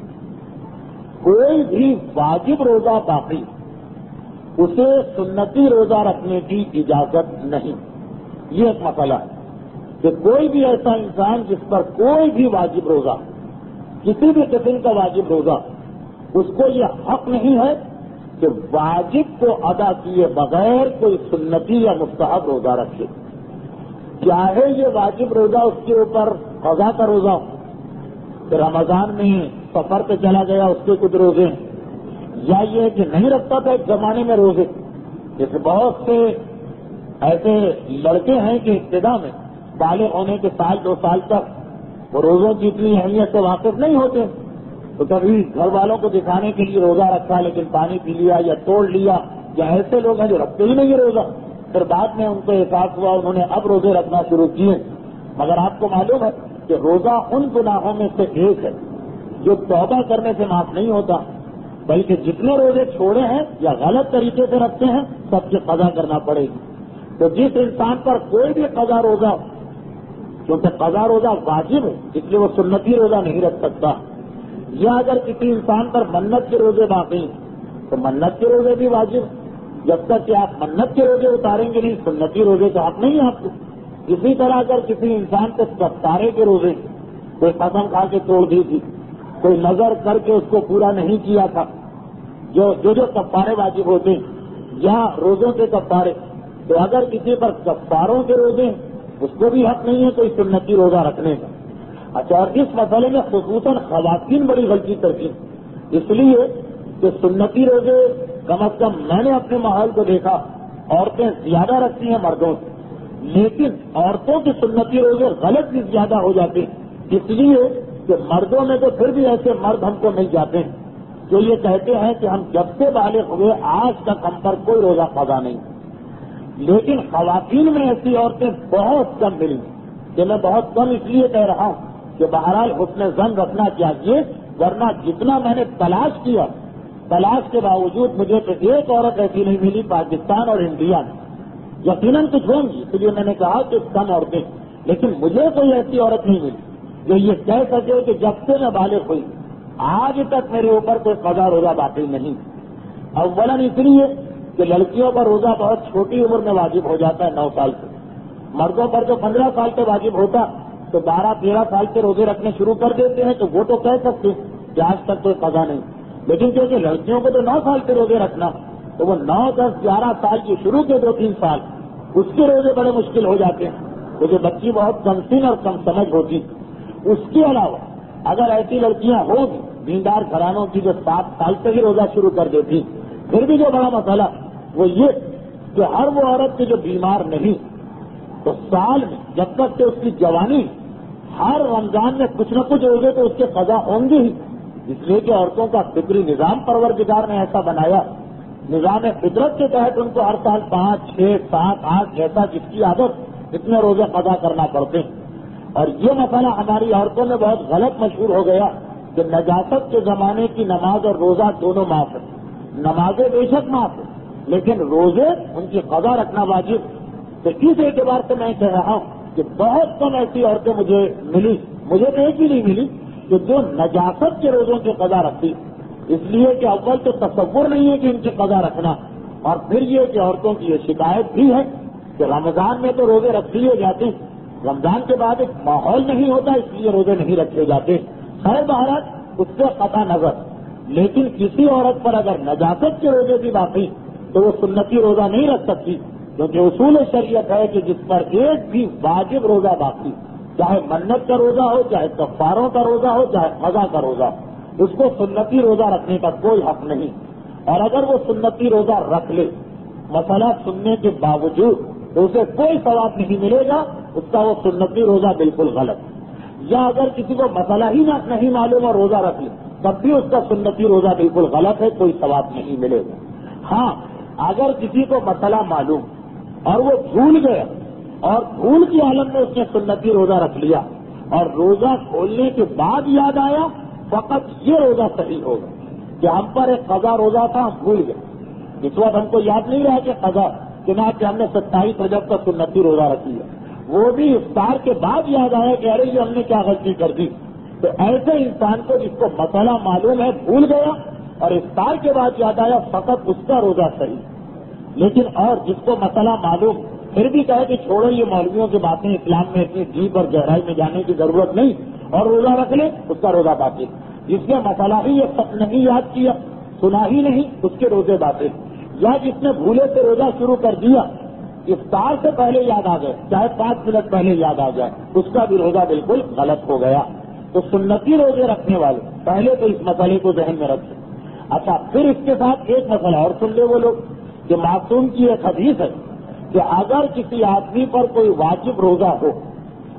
کوئی بھی واجب روزہ باقی، اسے سنتی روزہ رکھنے کی اجازت نہیں. یہ ایک مسئلہ ہے کہ کوئی بھی ایسا انسان جس پر کوئی بھی واجب روزہ، کسی بھی قسم کا واجب روزہ، اس کو یہ حق نہیں ہے کہ واجب کو ادا کیے بغیر کوئی سنتی یا مستحب روزہ رکھے. چاہے یہ واجب روزہ اس کے اوپر قضا کا روزہ ہو، کہ رمضان میں سفر پہ چلا گیا اس کے کچھ روزے ہیں، یا یہ کہ نہیں رکھتا تھا ایک زمانے میں روزے. جیسے بہت سے ایسے لڑکے ہیں کہ ابتدا میں بالغ ہونے کے 1-2 سال تک وہ روزوں کی اتنی اہمیت سے واقف نہیں ہوتے، تو کبھی گھر والوں کو دکھانے کے لیے روزہ رکھا لیکن پانی پی لیا یا توڑ لیا، یا ایسے لوگ ہیں جو رکھتے ہی نہیں روزہ، پھر بعد میں ان کو احساس ہوا انہوں نے اب روزے رکھنا شروع کیے۔ مگر آپ کو معلوم ہے کہ روزہ ان گناہوں میں سے ایک ہے جو توبہ کرنے سے معاف نہیں ہوتا، بلکہ جتنے روزے چھوڑے ہیں یا غلط طریقے سے رکھتے ہیں سب کی قضا کرنا پڑے گی۔ تو جس انسان پر کوئی بھی قضا روزہ، کیونکہ قضا روزہ واجب ہے اس لیے وہ سنتی روزہ نہیں رکھ سکتا، یا اگر کسی انسان پر منت کے روزے باقی ہیں تو منت کے روزے بھی واجب، جب تک کہ آپ منت کے روزے اتاریں گے نہیں سنتی روزے تو آپ نہیں آپ کو۔ اسی طرح اگر کسی انسان کو کفارے کے روزے، کوئی قسم کھا کے توڑ دی تھی، کوئی نظر کر کے اس کو پورا نہیں کیا تھا، جو کفارے واجب ہوتے ہیں یا روزوں کے کفارے، تو اگر کسی پر کفاروں کے روزے اس کو بھی حق نہیں ہے کوئی سنتی روزہ رکھنے کا۔ اچھا، اور اس مسئلے میں خصوصاً خواتین بڑی غلطی کرتی ہیں، اس لیے کہ سنتی روزے کم از کم میں نے اپنے ماحول کو دیکھا عورتیں زیادہ رکھتی ہیں مردوں سے، لیکن عورتوں کے سنتی روزے غلط بھی زیادہ ہو جاتے ہیں، اس لیے کہ مردوں میں تو پھر بھی ایسے مرد ہم کو مل جاتے ہیں جو یہ کہتے ہیں کہ ہم جب سے بالغ ہوئے آج تک ہم پر کوئی روزہ قضا نہیں، لیکن خواتین میں ایسی عورتیں بہت کم ملی، کہ میں بہت کم اس لیے کہہ رہا ہوں کہ بہرحال حسن ظن رکھنا چاہیے، ورنہ جتنا میں نے تلاش کیا، تلاش کے باوجود مجھے تو ایک عورت ایسی نہیں ملی پاکستان اور انڈیا میں، یقیناً کچھ ہوں گی، اس لیے میں نے کہا کہ کم عورتیں، لیکن مجھے کوئی ایسی عورت نہیں ملی جو یہ کہہ سکے کہ جب سے میں بالغ ہوئی آج تک میرے اوپر کوئی قضا روزہ باقی نہیں۔ اولاً اس لیے کہ لڑکیوں پر روزہ بہت چھوٹی عمر میں واجب ہو جاتا ہے، 9 سال سے، مردوں پر جو 15 سال سے واجب ہوتا تو 12-13 سال سے روزے رکھنے شروع کر دیتے ہیں، تو وہ تو کہہ سکتے ہیں کہ آج تک کوئی قضا نہیں، لیکن کیونکہ لڑکیوں کو تو 9 سال سے روزے رکھنا، تو وہ 9, 10, 11 سال کی شروع کے 2-3 سال اس کے روزے بڑے مشکل ہو جاتے ہیں، کیونکہ بچی بہت کم سن اور کم سمجھ ہوتی۔ اس کے علاوہ اگر ایسی لڑکیاں ہوں گی دیندار گھرانوں کی جو 7 سال سے ہی روزہ شروع کر دیتی، پھر بھی جو بڑا مسئلہ وہ یہ کہ ہر وہ عورت کی جو بیمار نہیں تو سال میں جب تک کہ اس کی جوانی ہر رمضان میں کچھ نہ کچھ روزے تو اس کے قضا ہوں گے ہی، اس لیے کہ عورتوں کا فطری نظام پروردگار نے ایسا بنایا، نظام فطرت کے تحت ان کو ہر سال 5, 6, 7, 8 جیسا جس کی عادت اتنے روزے قضا کرنا پڑتے ہیں۔ اور یہ مسئلہ ہماری عورتوں میں بہت غلط مشہور ہو گیا کہ نجاست کے زمانے کی نماز اور روزہ دونوں معاف ہیں، نمازیں بے شک معاف ہیں لیکن روزے ان کی قضا رکھنا واجب۔ تو اس اعتبار سے میں کہہ رہا ہوں کہ بہت کم ایسی عورتیں مجھے تو ایک بھی نہیں ملی کہ جو نجاست کے روزوں کی قضا رکھتی، اس لیے کہ اول تو تصور نہیں ہے کہ ان کی قضا رکھنا، اور پھر یہ کہ عورتوں کی یہ شکایت بھی ہے کہ رمضان میں تو روزے رکھ لیے جاتے ہیں، رمضان کے بعد ایک ماحول نہیں ہوتا اس لیے روزے نہیں رکھے جاتے۔ خیر بہرحال اس سے قطع نظر، لیکن کسی عورت پر اگر نجاست کے روزے بھی باقی تو وہ سنتی روزہ نہیں رکھ سکتی، کیونکہ اصول شریعت ہے کہ جس پر ایک بھی واجب روزہ باقی، چاہے منت کا روزہ ہو، چاہے کفاروں کا روزہ ہو، چاہے قضا کا روزہ، اس کو سنتی روزہ رکھنے کا کوئی حق نہیں۔ اور اگر وہ سنتی روزہ رکھ لے مسئلہ سننے کے باوجود تو اسے کوئی ثواب نہیں ملے گا، اس کا وہ سنتی روزہ بالکل غلط۔ یا اگر کسی کو مسئلہ ہی نہیں معلوم اور روزہ رکھ لے تب بھی اس کا سنتی روزہ بالکل غلط ہے، کوئی ثواب نہیں ملے گا۔ ہاں، اگر کسی کو مسئلہ معلوم اور وہ بھول گیا اور بھول کی حالت میں اس نے سنتی روزہ رکھ لیا اور روزہ کھولنے کے بعد یاد آیا، فقط یہ روزہ صحیح ہوگا کہ ہم پر ایک قضا روزہ تھا، ہم بھول گئے، اس وقت ہم کو یاد نہیں رہا کہ قضا چنانچہ ہم نے 27 رجب کا سنتی روزہ رکھ لیا، وہ بھی افطار کے بعد یاد آیا کہ ارے یہ ہم نے کیا غلطی کر دی۔ تو ایسے انسان کو جس کو مسئلہ معلوم ہے بھول گیا اور افطار کے بعد یاد آیا، فقط اس کا روزہ صحیح۔ لیکن اور جس کو مسئلہ معلوم پھر بھی کہے کہ چھوڑو یہ مولویوں کی باتیں، اسلام میں اتنی ڈیپ اور گہرائی میں جانے کی ضرورت نہیں، اور روزہ رکھ لے، اس کا روزہ باطل۔ جس نے مسئلہ ہی یہ نہیں یاد کیا، سنا ہی نہیں، اس کے روزے باطل۔ یا جس نے بھولے سے روزہ شروع کر دیا، افطار سے پہلے یاد آ گئے، چاہے 5 منٹ پہلے یاد آ جائے، اس کا بھی روزہ بالکل غلط ہو گیا۔ تو سنتی روزے رکھنے والے پہلے تو اس مسئلے کو ذہن میں رکھیں۔ اچھا، پھر اس کے ساتھ ایک مسئلہ اور سن لے وہ لوگ کہ معصوم کی ایک حدیث ہے کہ اگر کسی آدمی پر کوئی واجب روزہ ہو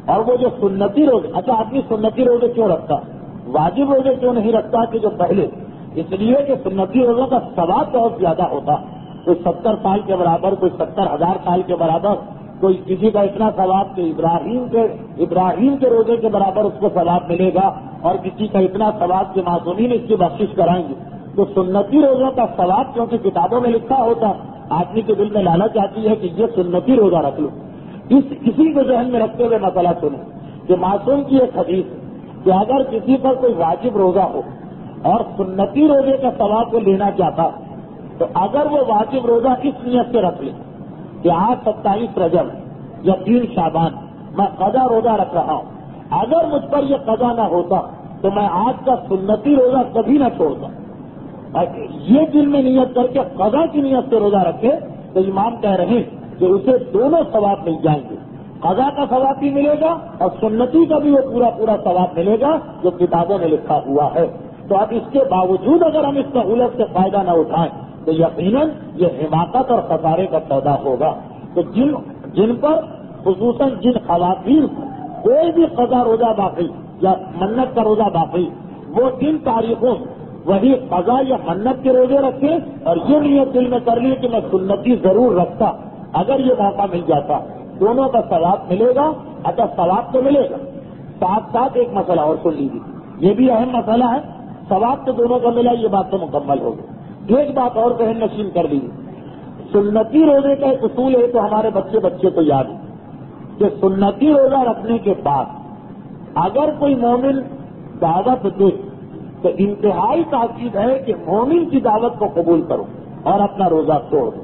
اور وہ جو سنتی روزے، اچھا آدمی سنتی روزے کیوں رکھتا، واجب روزے کیوں نہیں رکھتا کہ جو پہلے؟ اس لیے کہ سنتی روزوں کا ثواب بہت زیادہ ہوتا، کوئی 70 سال کے برابر، کوئی 70,000 سال کے برابر، کوئی کسی کا اتنا ثواب کہ ابراہیم کے روزے کے برابر اس کو ثواب ملے گا، اور کسی کا اتنا ثواب کہ معصومین اس کی بخشش کرائیں گے۔ تو سنتی روزوں کا ثواب کیونکہ کتابوں میں لکھا ہوتا، آدمی کے دل میں لالچ آتی ہے کہ یہ سنتی روزہ رکھ لو۔ اسی کو ذہن میں رکھتے ہوئے مسئلہ سنیں کہ معصوم کی ایک حدیث کہ اگر کسی پر کوئی واجب روزہ ہو اور سنتی روزے کا ثواب کو لینا چاہتا تو اگر وہ واجب روزہ اس نیت سے رکھ لے کہ آج 27 رجب یا 3 شعبان میں قضا روزہ رکھ رہا ہوں، اگر مجھ پر یہ قضا نہ ہوتا تو میں آج کا سنتی روزہ کبھی نہ چھوڑتا، یہ دل میں نیت کر کے قضا کی نیت سے روزہ رکھے تو امام کہہ رہے ہیں کہ اسے دونوں ثواب مل جائیں گے، قضا کا ثواب بھی ملے گا اور سنتی کا بھی وہ پورا ثواب ملے گا جو کتابوں میں لکھا ہوا ہے۔ تو اب اس کے باوجود اگر ہم اس سہولت سے فائدہ نہ اٹھائیں تو یقیناً یہ حماقت اور خسارے کا پیدا ہوگا۔ تو جن پر خصوصاً جن خواتین کوئی بھی قضا روزہ باقی یا منت کا روزہ باقی، وہ جن تاریخوں وہی قضا یا منت کے روزے رکھے اور یہ نیت دل میں کر لی کہ میں سنتی ضرور رکھتا، اگر یہ موقع مل جاتا دونوں کا ثواب ملے گا۔ اچھا ثواب تو ملے گا، ساتھ ساتھ ایک مسئلہ اور سن لیجیے، یہ بھی اہم مسئلہ ہے، ثواب تو دونوں کا ملا، یہ بات تو مکمل ہوگی۔ ایک بات اور ذہن نشین کر لیجیے، سنتی روزے کا ایک اصول ہے تو ہمارے بچے کو یاد ہے کہ سنتی روزہ رکھنے کے بعد اگر کوئی مومن دعوت دے تو انتہائی تاکید ہے کہ مومن کی دعوت کو قبول کرو اور اپنا روزہ توڑ دو۔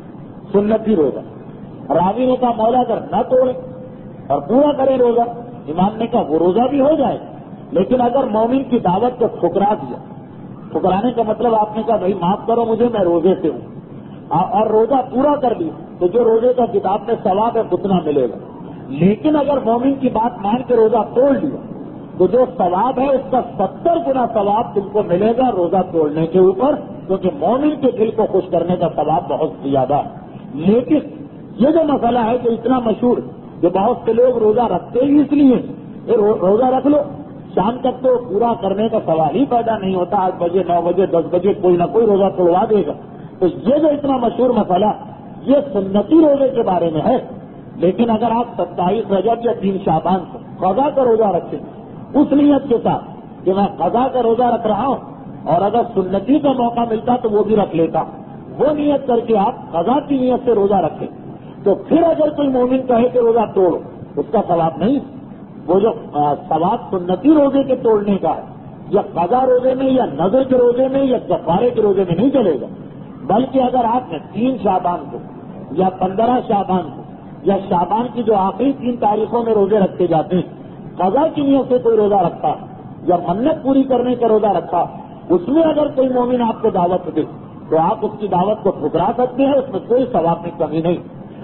سنتی روزہ راوی نے کہا مولا اگر نہ توڑے اور پورا کرے روزہ، امام نے کہا وہ روزہ بھی ہو جائے، لیکن اگر مومن کی دعوت کو ٹھکرا دیا، ٹھکرانے کا مطلب آپ نے کہا بھائی معاف کرو مجھے، میں روزے سے ہوں، اور روزہ پورا کر لیا تو جو روزے کا کتاب میں ثواب ہے اتنا ملے گا، لیکن اگر مومن کی بات مان کے روزہ توڑ لیا تو جو ثواب ہے اس کا 70 گنا ثواب تم کو ملے گا روزہ توڑنے کے اوپر، کیونکہ مومن کے دل کو خوش کرنے کا ثواب بہت زیادہ ہے۔ لیکن یہ جو مسئلہ ہے جو اتنا مشہور کہ بہت سے لوگ روزہ رکھتے ہی اس لیے روزہ رکھ لو، شام تک تو پورا کرنے کا سوال ہی پیدا نہیں ہوتا، 8 بجے 9 بجے 10 بجے کوئی نہ کوئی روزہ توڑوا دے گا۔ تو یہ جو اتنا مشہور مسئلہ یہ سنتی روزے کے بارے میں ہے، لیکن اگر آپ 27 رجب یا 3 شعبان کو قضا کا روزہ رکھیں اس نیت کے ساتھ کہ میں قضا کا روزہ رکھ رہا ہوں اور اگر سنتی کا موقع ملتا تو وہ بھی رکھ لیتا، وہ نیت کر کے آپ قضا کی نیت سے روزہ رکھیں تو پھر اگر کوئی مومن کہے کہ روزہ توڑو اس کا ثواب نہیں، وہ جو ثواب سنتی روزے کے توڑنے کا ہے یا قضا روزے میں یا نظر کے روزے میں یا کفارے کے روزے میں نہیں چلے گا، بلکہ اگر آپ نے 3 شعبان کو یا 15 شعبان کو یا شعبان کی جو آخری 3 تاریخوں میں روزے رکھے جاتے ہیں، قضا کی نیت سے کوئی روزہ رکھا یا منت پوری کرنے کا روزہ رکھا، اس میں اگر کوئی مومن آپ کو دعوت دے تو آپ اس کی دعوت کو ٹھکرا سکتے ہیں، اس میں کوئی ثواب کی کمی نہیں،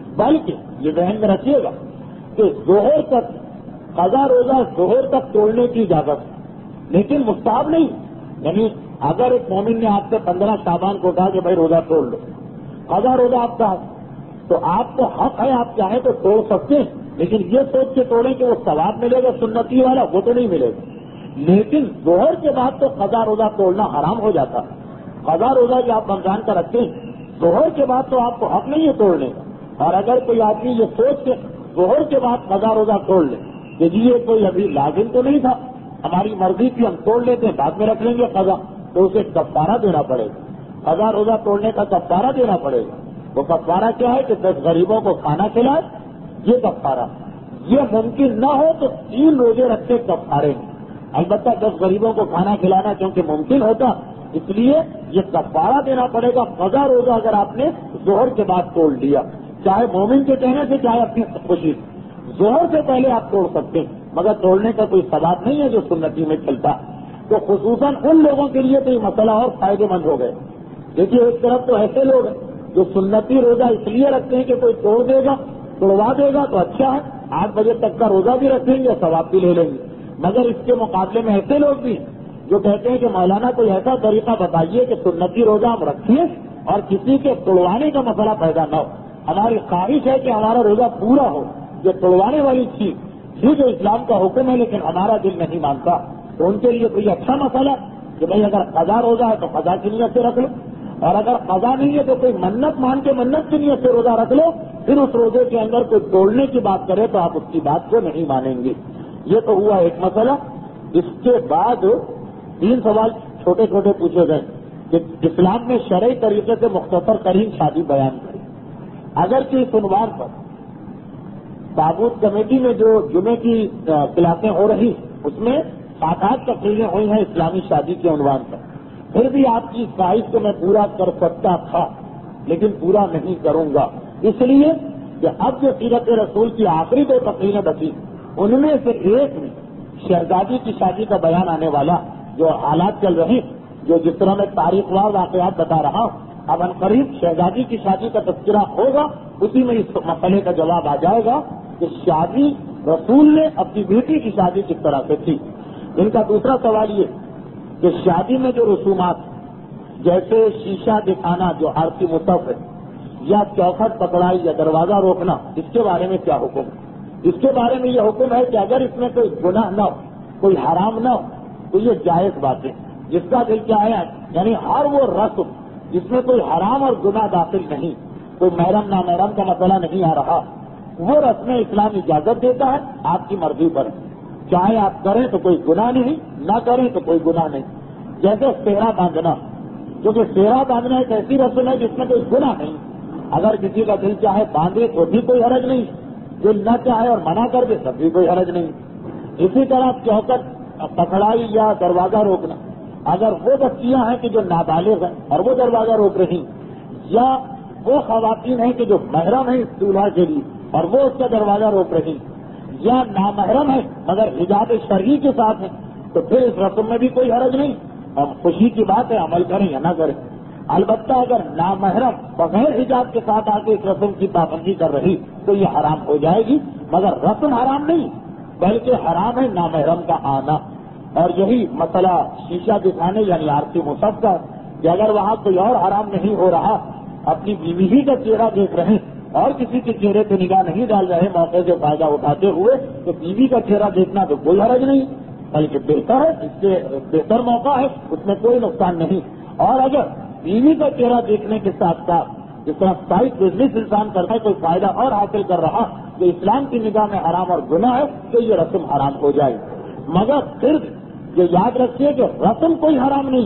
بلکہ یہ ذہن میں رکھیے گا کہ ظہر تک قضا روزہ ظہر تک توڑنے کی اجازت ہے، لیکن مستحب نہیں۔ یعنی اگر ایک مومن نے آپ سے 15 شعبان کو کہا کہ بھائی روزہ توڑ لو، قضا روزہ آپ کا تو آپ کو حق ہے، آپ چاہیں تو توڑ سکتے ہیں، لیکن یہ سوچ کے توڑیں کہ وہ ثواب ملے گا سنتی والا، وہ تو نہیں ملے گا۔ لیکن ظہر کے بعد تو قضا روزہ توڑنا حرام ہو جاتا ہے۔ قضا روزہ جو آپ رمضان کا رکھتے ہیں ظہر کے بعد تو آپ کو حق نہیں ہے توڑنے کا، اور اگر کوئی آدمی یہ سوچ کے ظہر کے بعد قضا روزہ توڑ لے کہ جی یہ کوئی ابھی لازم تو نہیں تھا، ہماری مرضی کی ہم توڑ لیتے ہیں بعد میں رکھ لیں گے قضا، تو اسے کفارہ دینا پڑے گا، قضا روزہ توڑنے کا کفارہ دینا پڑے گا۔ وہ کفارہ کیا ہے کہ 10 غریبوں کو کھانا کھلائے، یہ کفارہ۔ یہ ممکن نہ ہو تو 3 روزے رکھتے کفارے میں، البتہ 10 غریبوں کو کھانا کھلانا کیونکہ ممکن ہوتا اس لیے یہ کفارہ دینا پڑے گا۔ قضا روزہ اگر آپ نے ظہر کے بعد توڑ لیا، چاہے مومن کے کہنے سے چاہے اپنی خوشی، ظہر سے پہلے آپ توڑ سکتے ہیں، مگر توڑنے کا کوئی ثواب نہیں ہے جو سنتی میں چلتا۔ تو خصوصاً ان لوگوں کے لیے تو یہ مسئلہ اور فائدے مند ہو گئے۔ دیکھیے ایک طرف تو ایسے لوگ ہیں جو سنتی روزہ اس لیے رکھتے ہیں کہ کوئی توڑ دے گا توڑوا دے گا تو اچھا ہے، 8 بجے تک کا روزہ بھی رکھیں گے ثواب بھی لے لیں گے، مگر اس کے مقابلے میں ایسے لوگ بھی جو کہتے ہیں کہ مولانا کوئی ایسا طریقہ بتائیے کہ سنتی روزہ ہم رکھیے اور کسی کے توڑوانے کا مسئلہ پیدا نہ ہو، ہماری خواہش ہے کہ ہمارا روزہ پورا ہو، یہ توڑوانے والی چیز ٹھیک ہے اسلام کا حکم ہے لیکن ہمارا دل نہیں مانتا، تو ان کے لیے کوئی اچھا مسئلہ کہ بھائی اگر قضا روزہ ہے تو قضا کی نیت سے رکھ لو، اور اگر قضا نہیں ہے تو کوئی منت مان کے منت کی نیت سے روزہ رکھ لو، پھر اس روزے کے اندر کوئی توڑنے کی بات کرے تو آپ اس کی بات کو نہیں مانیں گے۔ یہ تو ہوا ایک مسئلہ۔ اس کے بعد 3 سوال چھوٹے چھوٹے پوچھے گئے کہ اسلام میں شرعی طریقے سے مختصر ترین شادی بیان کریں۔ اگر کہ اس عنوان پر تابوت کمیٹی میں جو جمعے کی کلاسیں ہو رہی اس میں 7-8 تقریریں ہوئی ہیں اسلامی شادی کے عنوان پر، پھر بھی آپ کی خواہش کو میں پورا کر سکتا تھا لیکن پورا نہیں کروں گا، اس لیے کہ اب جو سیرت رسول کی آخری 2 تقریریں بچی ان میں سے ایک میں شہزادی کی شادی کا بیان آنے والا، جو حالات چل رہے جو جس طرح میں تاریخ وار واقعات بتا رہا ہوں، اب عنقریب شہزادی کی شادی کا تذکرہ ہوگا، اسی میں اس مسئلے کا جواب آ جائے گا کہ شادی رسول نے اپنی بیٹی کی شادی کس طرح سے تھی۔ ان کا دوسرا سوال یہ کہ شادی میں جو رسومات جیسے شیشہ دکھانا جو عرفی مصحف ہے، یا چوکھٹ پکڑائی یا دروازہ روکنا، اس کے بارے میں کیا حکم ہے؟ اس کے بارے میں یہ حکم ہے کہ اگر اس میں کوئی گناہ نہ ہو، کوئی حرام نہ ہو تو یہ جائز بات ہے، جس کا دل چاہے یعنی ہر وہ رسم جس میں کوئی حرام اور گناہ داخل نہیں، کوئی محرم نامحرم کا مسئلہ نہیں آ رہا، وہ رسم اسلام اجازت دیتا ہے، آپ کی مرضی پر چاہے آپ کریں تو کوئی گناہ نہیں، نہ کریں تو کوئی گناہ نہیں۔ جیسے سیرا باندھنا، جو کہ سیرا باندھنا ایک ایسی رسم ہے جس میں کوئی گناہ نہیں، اگر کسی کا دل چاہے باندھے تو بھی کوئی حرج نہیں، دل نہ چاہے اور منع کر دے تب بھی کوئی حرج نہیں۔ اسی طرح چوکٹ پکڑائی یا دروازہ روکنا، اگر وہ بچیاں ہیں کہ جو نابالغ ہیں اور وہ دروازہ روک رہی، یا وہ خواتین ہیں کہ جو محرم ہیں اس دولہا کے لیے اور وہ اس کا دروازہ روک رہی، یا نامحرم ہے مگر حجاب شرعی کے ساتھ ہے، تو پھر اس رسم میں بھی کوئی حرج نہیں، اور خوشی کی بات ہے عمل کریں یا نہ کریں۔ البتہ اگر نامحرم بغیر حجاب کے ساتھ آ کے اس رسم کی پابندی کر رہی تو یہ حرام ہو جائے گی، مگر رسم حرام نہیں بلکہ حرام ہے نامحرم کا آنا۔ اور یہی مسئلہ شیشہ دکھانے یعنی عارضی مصحف کا، کہ اگر وہاں کوئی اور حرام نہیں ہو رہا، اپنی بیوی ہی کا چہرہ دیکھ رہے اور کسی کے چہرے پہ نگاہ نہیں ڈال رہے موقع سے فائدہ اٹھاتے ہوئے، تو بیوی کا چہرہ دیکھنا تو کوئی حرج نہیں بلکہ بہتر ہے، اس سے بہتر موقع ہے، اس میں کوئی نقصان نہیں۔ اور اگر بیوی کا چہرہ دیکھنے کے ساتھ ساتھ جس طرح سائڈ بزنس انسان کرتا ہے کوئی فائدہ اور حاصل کر رہا جو اسلام کی نگاہ میں حرام اور گناہ ہے تو یہ رسم حرام ہو جائے، مگر پھر یہ یاد رکھیے کہ رسم کوئی حرام نہیں،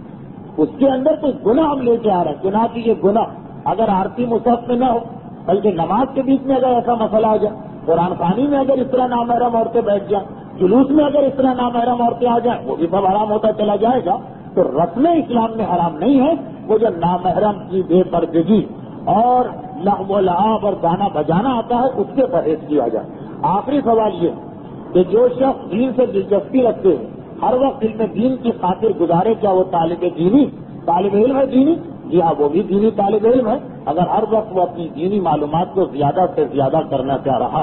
اس کے اندر کوئی گناہ ہم لے کے آ رہے ہیں، گناہ کی یہ گناہ اگر عارضی مصحف میں نہ ہو بلکہ نماز کے بیچ میں اگر ایسا مسئلہ آ جائے، قرآن خوانی میں اگر اس طرح نامحرم عورتیں بیٹھ جائیں، جلوس میں اگر اس طرح نامحرم عورتیں آ جائیں، وہ بھی سب حرام ہوتا چلا جائے گا۔ تو رسم اسلام میں حرام نہیں ہے، وہ جو نامحرم کی بے پردگی اور لغو و لعاب اور گانا بجانا آتا ہے اس سے پرہیز کیا جائے۔ آخری سوال یہ کہ جو شخص دین سے دلچسپی رکھتے ہیں، ہر وقت علم دین کی خاطر گزارے، کیا وہ طالب علم ہے دینی؟ جی ہاں، وہ بھی دینی طالب علم ہے، اگر ہر وقت وہ اپنی دینی معلومات کو زیادہ سے زیادہ کرنا چاہ رہا۔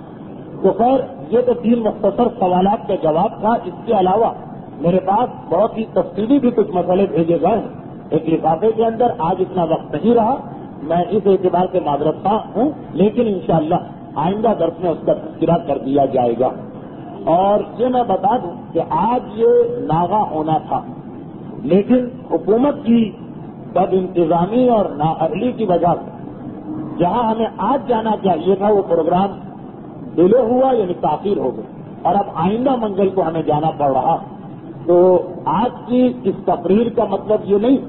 تو خیر یہ تو 3 مختصر سوالات کا جواب تھا۔ اس کے علاوہ میرے پاس بہت ہی تفصیلی بھی کچھ مسئلے بھیجے گئے ہیں ایک لفافے کے اندر، آج اتنا وقت نہیں رہا، میں اس اعتبار سے معذرت خواہ ہوں، لیکن انشاءاللہ آئندہ درس میں اس کا تذکرہ کر دیا جائے گا۔ اور یہ میں بتا دوں کہ آج یہ ناغہ ہونا تھا، لیکن حکومت کی بد انتظامی اور نااہلی کی وجہ سے جہاں ہمیں آج جانا چاہیے تھا وہ پروگرام ڈیلے ہوا یعنی تاخیر ہو گئی، اور اب آئندہ منگل کو ہمیں جانا پڑ رہا۔ تو آج کی اس تقریر کا مطلب یہ نہیں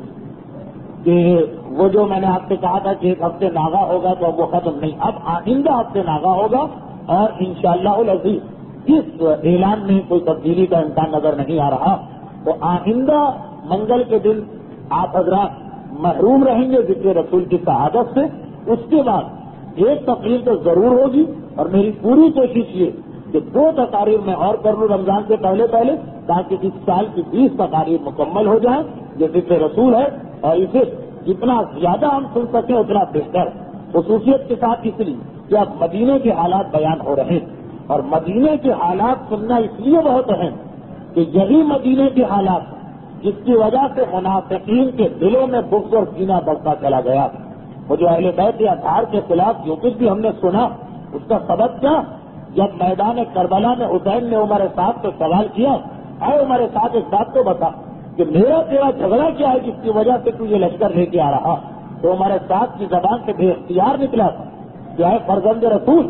کہ وہ جو میں نے آپ سے کہا تھا کہ 1 ہفتے ناغہ ہوگا تو اب وہ ختم نہیں، اب آئندہ ہفتے ناغہ ہوگا، اور انشاءاللہ العزیز اس اعلان میں کوئی تبدیلی کا امکان نظر نہیں آ رہا۔ تو آئندہ منگل کے دن آپ حضرات محروم رہیں گے ذکر رسول کی شہادت سے۔ اس کے بعد 1 تقریر تو ضرور ہوگی، اور میری پوری کوشش یہ کہ 2 تقاریر میں اور کر لوں رمضان سے پہلے تاکہ اس سال کی 20 تقاریر مکمل ہو جائیں جو ذکر رسول ہے، اور اسے جتنا زیادہ ہم سن سکیں اتنا بہتر، خصوصیت کے ساتھ اس لیے کہ اب مدینے کے حالات بیان ہو رہے ہیں، اور مدینے کے حالات سننا اس لیے بہت اہم کہ یہی مدینے کے حالات جس کی وجہ سے منافقین کے دلوں میں بغض اور کینہ بڑھتا چلا گیا۔ وہ جو اہل بیت اطہار کے خلاف جو کچھ بھی ہم نے سنا اس کا سبب کیا جب میدان کربلا میں حسین نے عمر سعد سے سوال کیا، اے عمر سعد اس بات کو بتا کہ میرا تیرا جھگڑا کیا ہے جس کی وجہ سے تو یہ لشکر لے کے آ رہا، تو عمر سعد کی زبان سے بے اختیار نکلا کہ اے فرزند رسول،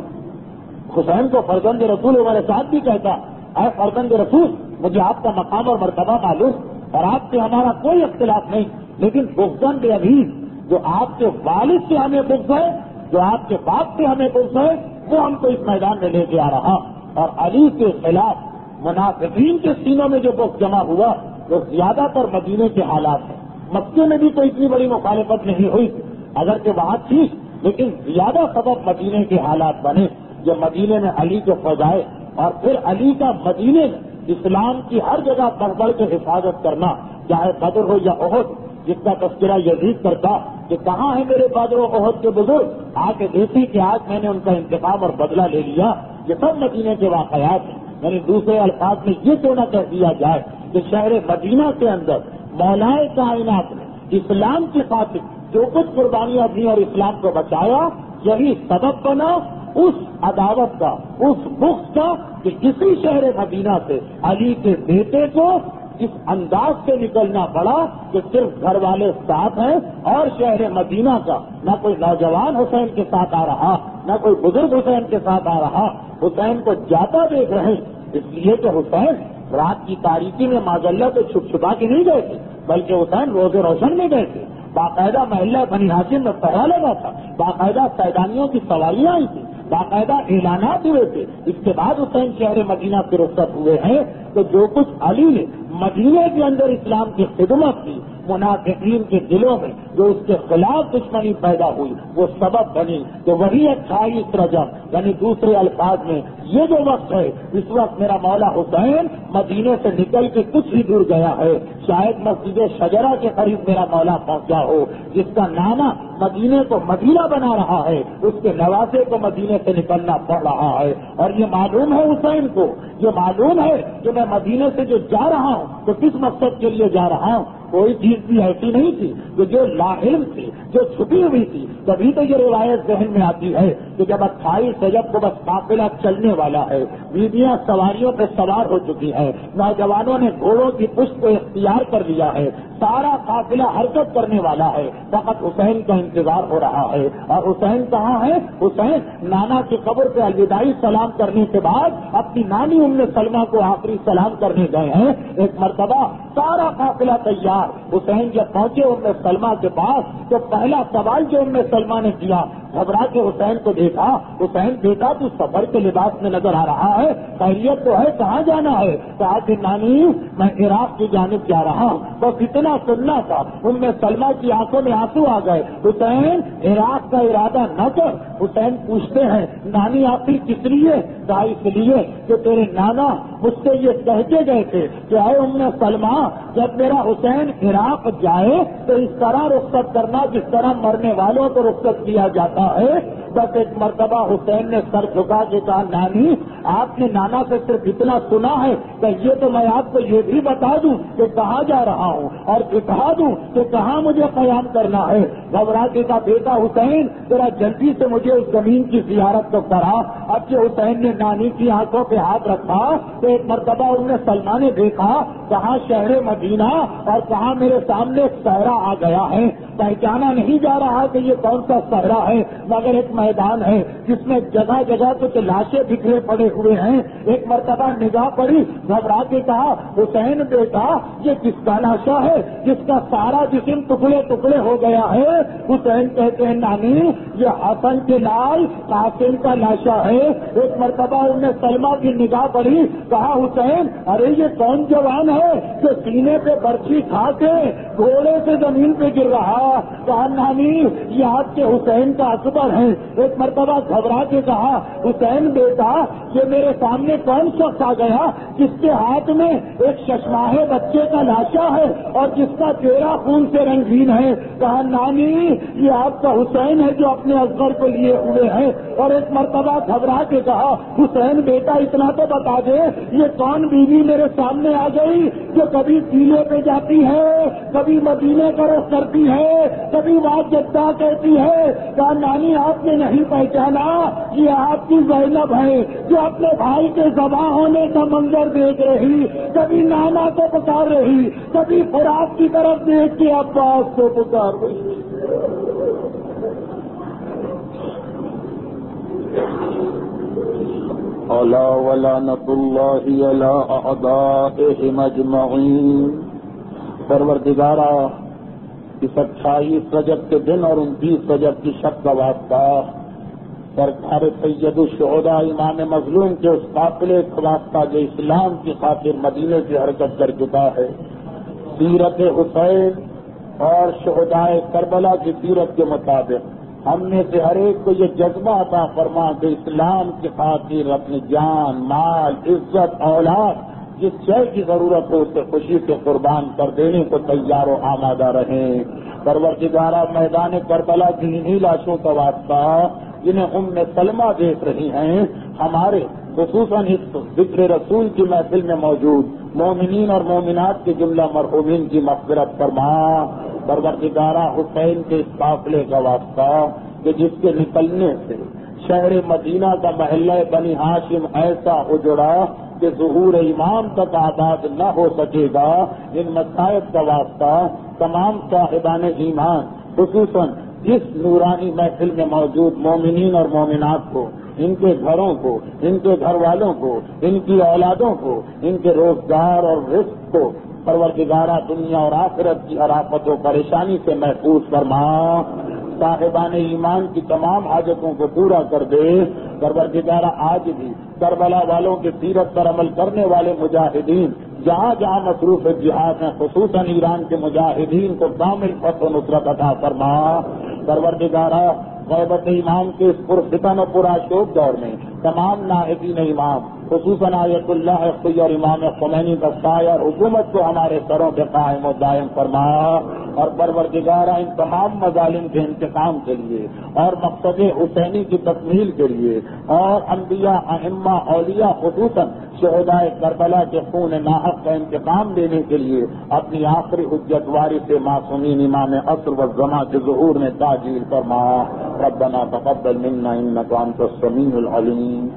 حسین کو فرزند رسول عمر سعد بھی کہتا، اے فرزند رسول مجھے آپ کا مقام اور مرتبہ معلوم اور آپ سے ہمارا کوئی اختلاف نہیں، لیکن بغضاً بعزیز جو آپ کے والد سے ہمیں بغض ہے، جو آپ کے باپ سے ہمیں بغض ہے، وہ ہم کو اس میدان میں لے کے آ رہا، اور علی کے خلاف منافقین کے سینوں میں جو بغض جمع ہوا وہ زیادہ تر مدینے کے حالات ہیں۔ مکے میں بھی کوئی اتنی بڑی مخالفت نہیں ہوئی، اگرچہ وہاں تھی، لیکن زیادہ سبب مدینے کے حالات بنے جو مدینے میں علی کو فضائے، اور پھر علی کا مدینے میں اسلام کی ہر جگہ بڑھ بڑھ کے حفاظت کرنا، چاہے بدر ہو یا احد، جس کا تذکرہ یزید کرتا کہ کہاں ہے میرے بدر و احد کے بزرگ، آ کے دیکھی کہ آج میں نے ان کا انتقام اور بدلہ لے لیا، یہ سب مدینے کے واقعات ہیں۔ یعنی دوسرے الفاظ میں یہ تو نہ کہہ دیا جائے کہ شہر مدینہ کے اندر مولائے کائنات نے اسلام کی خاطر جو کچھ قربانیاں دی اور اسلام کو بچایا، یہی سبب بنا اس عداوت کا، اس بغض کا کہ کسی شہر مدینہ سے علی کے بیٹے کو اس انداز سے نکلنا پڑا کہ صرف گھر والے ساتھ ہیں، اور شہر مدینہ کا نہ کوئی نوجوان حسین کے ساتھ آ رہا، نہ کوئی بزرگ حسین کے ساتھ آ رہا، حسین کو جاتا دیکھ رہے ہیں، اس لیے کہ حسین رات کی تاریکی میں معذلہ کو چھپ چھپا کے نہیں گئے تھے، بلکہ حسین روز روشن میں گئے تھے، باقاعدہ محلہ بنی ہاشم میں پہرا لگا تھا، باقاعدہ سیدانیوں کی سواریاں آئی تھیں، باقاعدہ اعلانات ہوئے تھے، اس کے بعد حسین شہر مدینہ سے رخصت ہوئے ہیں۔ تو جو کچھ علی نے مدینے کے اندر اسلام کی خدمت کی، منافقین کے دلوں میں جو اس کے خلاف دشمنی پیدا ہوئی وہ سبب بنی، تو وہی 28 رجب، یعنی دوسرے الفاظ میں یہ جو وقت ہے، اس وقت میرا مولا حسین مدینے سے نکل کے کچھ ہی دور گیا ہے، شاید مسجد شجرہ کے قریب میرا مولا پہنچا ہو، جس کا نانا مدینے کو مدینہ بنا رہا ہے، اس کے نواسے کو مدینے سے نکلنا پڑ رہا ہے، اور یہ معلوم ہے حسین کو، یہ معلوم ہے کہ میں مدینے سے جو جا رہا ہوں تو کس مقصد کے لیے جا رہا ہوں، کوئی چیز بھی ایسی نہیں تھی کہ جو لاعلم تھی، جو چھپی ہوئی تھی۔ تبھی تو یہ روایت ذہن میں آتی ہے کہ جب 28 رجب کو بس قافلہ چلنے والا ہے، بیویاں سواریوں پہ سوار ہو چکی ہیں، نوجوانوں نے گھوڑوں کی پشت کو اختیار کر لیا ہے، سارا قافلہ حرکت کرنے والا ہے، فقط حسین کا انتظار ہو رہا ہے۔ اور حسین کہاں ہے؟ حسین نانا کی قبر پہ الوداعی سلام کرنے کے بعد اپنی نانی ام سلمہ کو آخری سلام کرنے گئے ہیں۔ ایک مرتبہ سارا قافلہ تیار، حسین جب پہنچے ام سلمہ کے پاس تو پہلا سوال جو ام سلمہ نے کیا، گھبرا کے حسین کو دیکھا، حسین بیٹا تو سفر کے لباس میں نظر آ رہا ہے، خیریت تو ہے، کہاں جانا ہے؟ کہا کہ نانی میں عراق کی جانب جا رہا ہوں، بس اتنا سننا تھا۔ ام سلمہ کی آنکھوں میں آنسو آ گئے، حسین عراق کا ارادہ نہ کر۔ حسین پوچھتے ہیں نانی آخر کس لیے؟ کہا اس لیے کہ تیرے نانا مجھ سے یہ کہہ کے گئے تھے کہ اے ام سلمہ جب میرا حسین عراق جائے تو اس طرح رخصت کرنا جس طرح مرنے والوں کو رخصت کیا جاتا ہے۔ بس ایک مرتبہ حسین نے سر جھکا کے کہا نانی آپ نے نانا سے صرف اتنا سنا ہے کہ یہ تو میں آپ کو یہ بھی بتا دوں کہ کہاں جا رہا ہوں اور دکھا دوں کہ کہاں مجھے قیام کرنا ہے۔ گھبرا کے کہا بیٹا حسین ذرا جلدی سے مجھے اس زمین کی زیارت تو کرا۔ اب جو حسین نے نانی کی آنکھوں پہ ہاتھ رکھا تو ایک مرتبہ انہوں نے سلمہ نے دیکھا کہاں شہر مدینہ اور کہاں میرے سامنے ایک صحرا آ گیا ہے، پہچانا نہیں جا رہا کہ یہ کون سا صحرا ہے، مگر ایک میدان ہے جس میں جگہ جگہ کچھ لاشیں بکھرے پڑے ہوئے ہیں۔ ایک مرتبہ نگاہ پڑی، گھبرا کے کہا حسین بیٹا یہ کس کا لاشا ہے جس کا سارا جسم ٹکڑے ٹکڑے ہو گیا ہے؟ حسین کہتے ہیں نانی یہ حسن کے لال قاسم کا لاشا ہے۔ ایک مرتبہ انہوں نے سلمہ کی نگاہ پڑی، کہا حسین ارے یہ کون جوان ہے جو سینے پہ برچھی کھا کے گھوڑے سے زمین پہ گر رہا؟ کہا نانی یہ آپ کے حسین کا اکبر ہے۔ ایک مرتبہ گھبرا کے کہا حسین بیٹا یہ میرے سامنے کون شخص آ گیا جس کے ہاتھ میں ایک ششماہے بچے کا لاشا ہے اور جس کا چہرہ خون سے رنگین ہے؟ کہا نانی یہ آپ کا حسین ہے جو اپنے اصغر کو لیے ہوئے ہیں۔ اور ایک مرتبہ گھبرا کے کہا حسین بیٹا اتنا تو بتا دے یہ کون بیوی میرے سامنے آ گئی جو کبھی قلعے پہ جاتی ہے، کبھی مدینے کا رخ کرتی ہے، کبھی وہاں جدہ کہتی ہے؟ کہا نانی آپ نے نہیں پہچانا، یہ آپ کی زینب ہے جو اپنے بھائی کے ذبح ہونے کا منظر دیکھ رہی، کبھی نانا کو پکار رہی، کبھی فرات کی طرف دیکھ کے عباس کو پکار رہی۔ الا ولعنۃ اللہ علی اعدائہم اجمعین۔ پروردگارا، اس 28 رجب کے دن اور 29 رجب کی شب کا واسطہ سرکار سید الشہداء امام مظلوم کے اس قافلے کا واسطہ جو اسلام کی خاطر مدینے کی حرکت کر چکا ہے، سیرت حسین اور شہداء کربلا کی سیرت کے مطابق ہم میں سے ہر ایک کو یہ جذبہ عطا فرما کہ اسلام کی خاطر اپنی جان، مال، عزت، اولاد، جس شے کی ضرورت ہو اسے خوشی سے قربان کر دینے کو تیار و آمادہ رہیں۔ پروردگارا، میدان کربلا کی انہی لاشوں کا واسطہ جنہیں ام سلمہ دیکھ رہی ہیں، ہمارے خصوصاً اس ذکر رسول کی محفل میں موجود مومنین اور مومنات کے جملہ مرحومین کی مغفرت فرما۔ پروردگارا، حسین کے اس قافلے کا واسطہ کہ جس کے نکلنے سے شہر مدینہ کا محلہ بنی ہاشم ایسا اجڑا کہ ظہور امام تک آباد نہ ہو سکے گا، ان مصائب کا واسطہ تمام صاحبان ایمان، خصوصاً جس نورانی محفل میں موجود مومنین اور مومنات کو، ان کے گھروں کو، ان کے گھر والوں کو، ان کی اولادوں کو، ان کے روزگار اور رزق کو پروردگارہ دنیا اور آخرت کی آفت و پریشانی سے محفوظ فرما۔ صاحبان ایمان کی تمام حاجتوں کو پورا کر دے۔ پروردگارہ، آج بھی کربلا والوں کی سیرت پر عمل کرنے والے مجاہدین جہاں جہاں مصروف جہاد ہیں، خصوصاً ایران کے مجاہدین کو کامل فتح و نصرت عطا فرما۔ پروردگارہ، غیبت امام کے اس پرفتن و پرآشوب دور میں تمام نائبین امام، خصوصاً آیت اللہ اخوی اور امام خمینی کا سایہ اور حکومت کو ہمارے سروں پہ قائم و دائم فرما، اور پروردگارہ ان تمام مظالم کے انتقام کے لیے اور مقصد حسینی کی تکمیل کے لیے اور انبیاء، ائمہ، اولیاء، خصوصاً شہداء کربلا کے خون ناحق کا انتقام دینے کے لیے اپنی آخری حجت وارث معصومین امام عصر والزمان کے ظہور میں تعجیل فرما۔ ربنا تقبل منا انک انت السمیع العلیم۔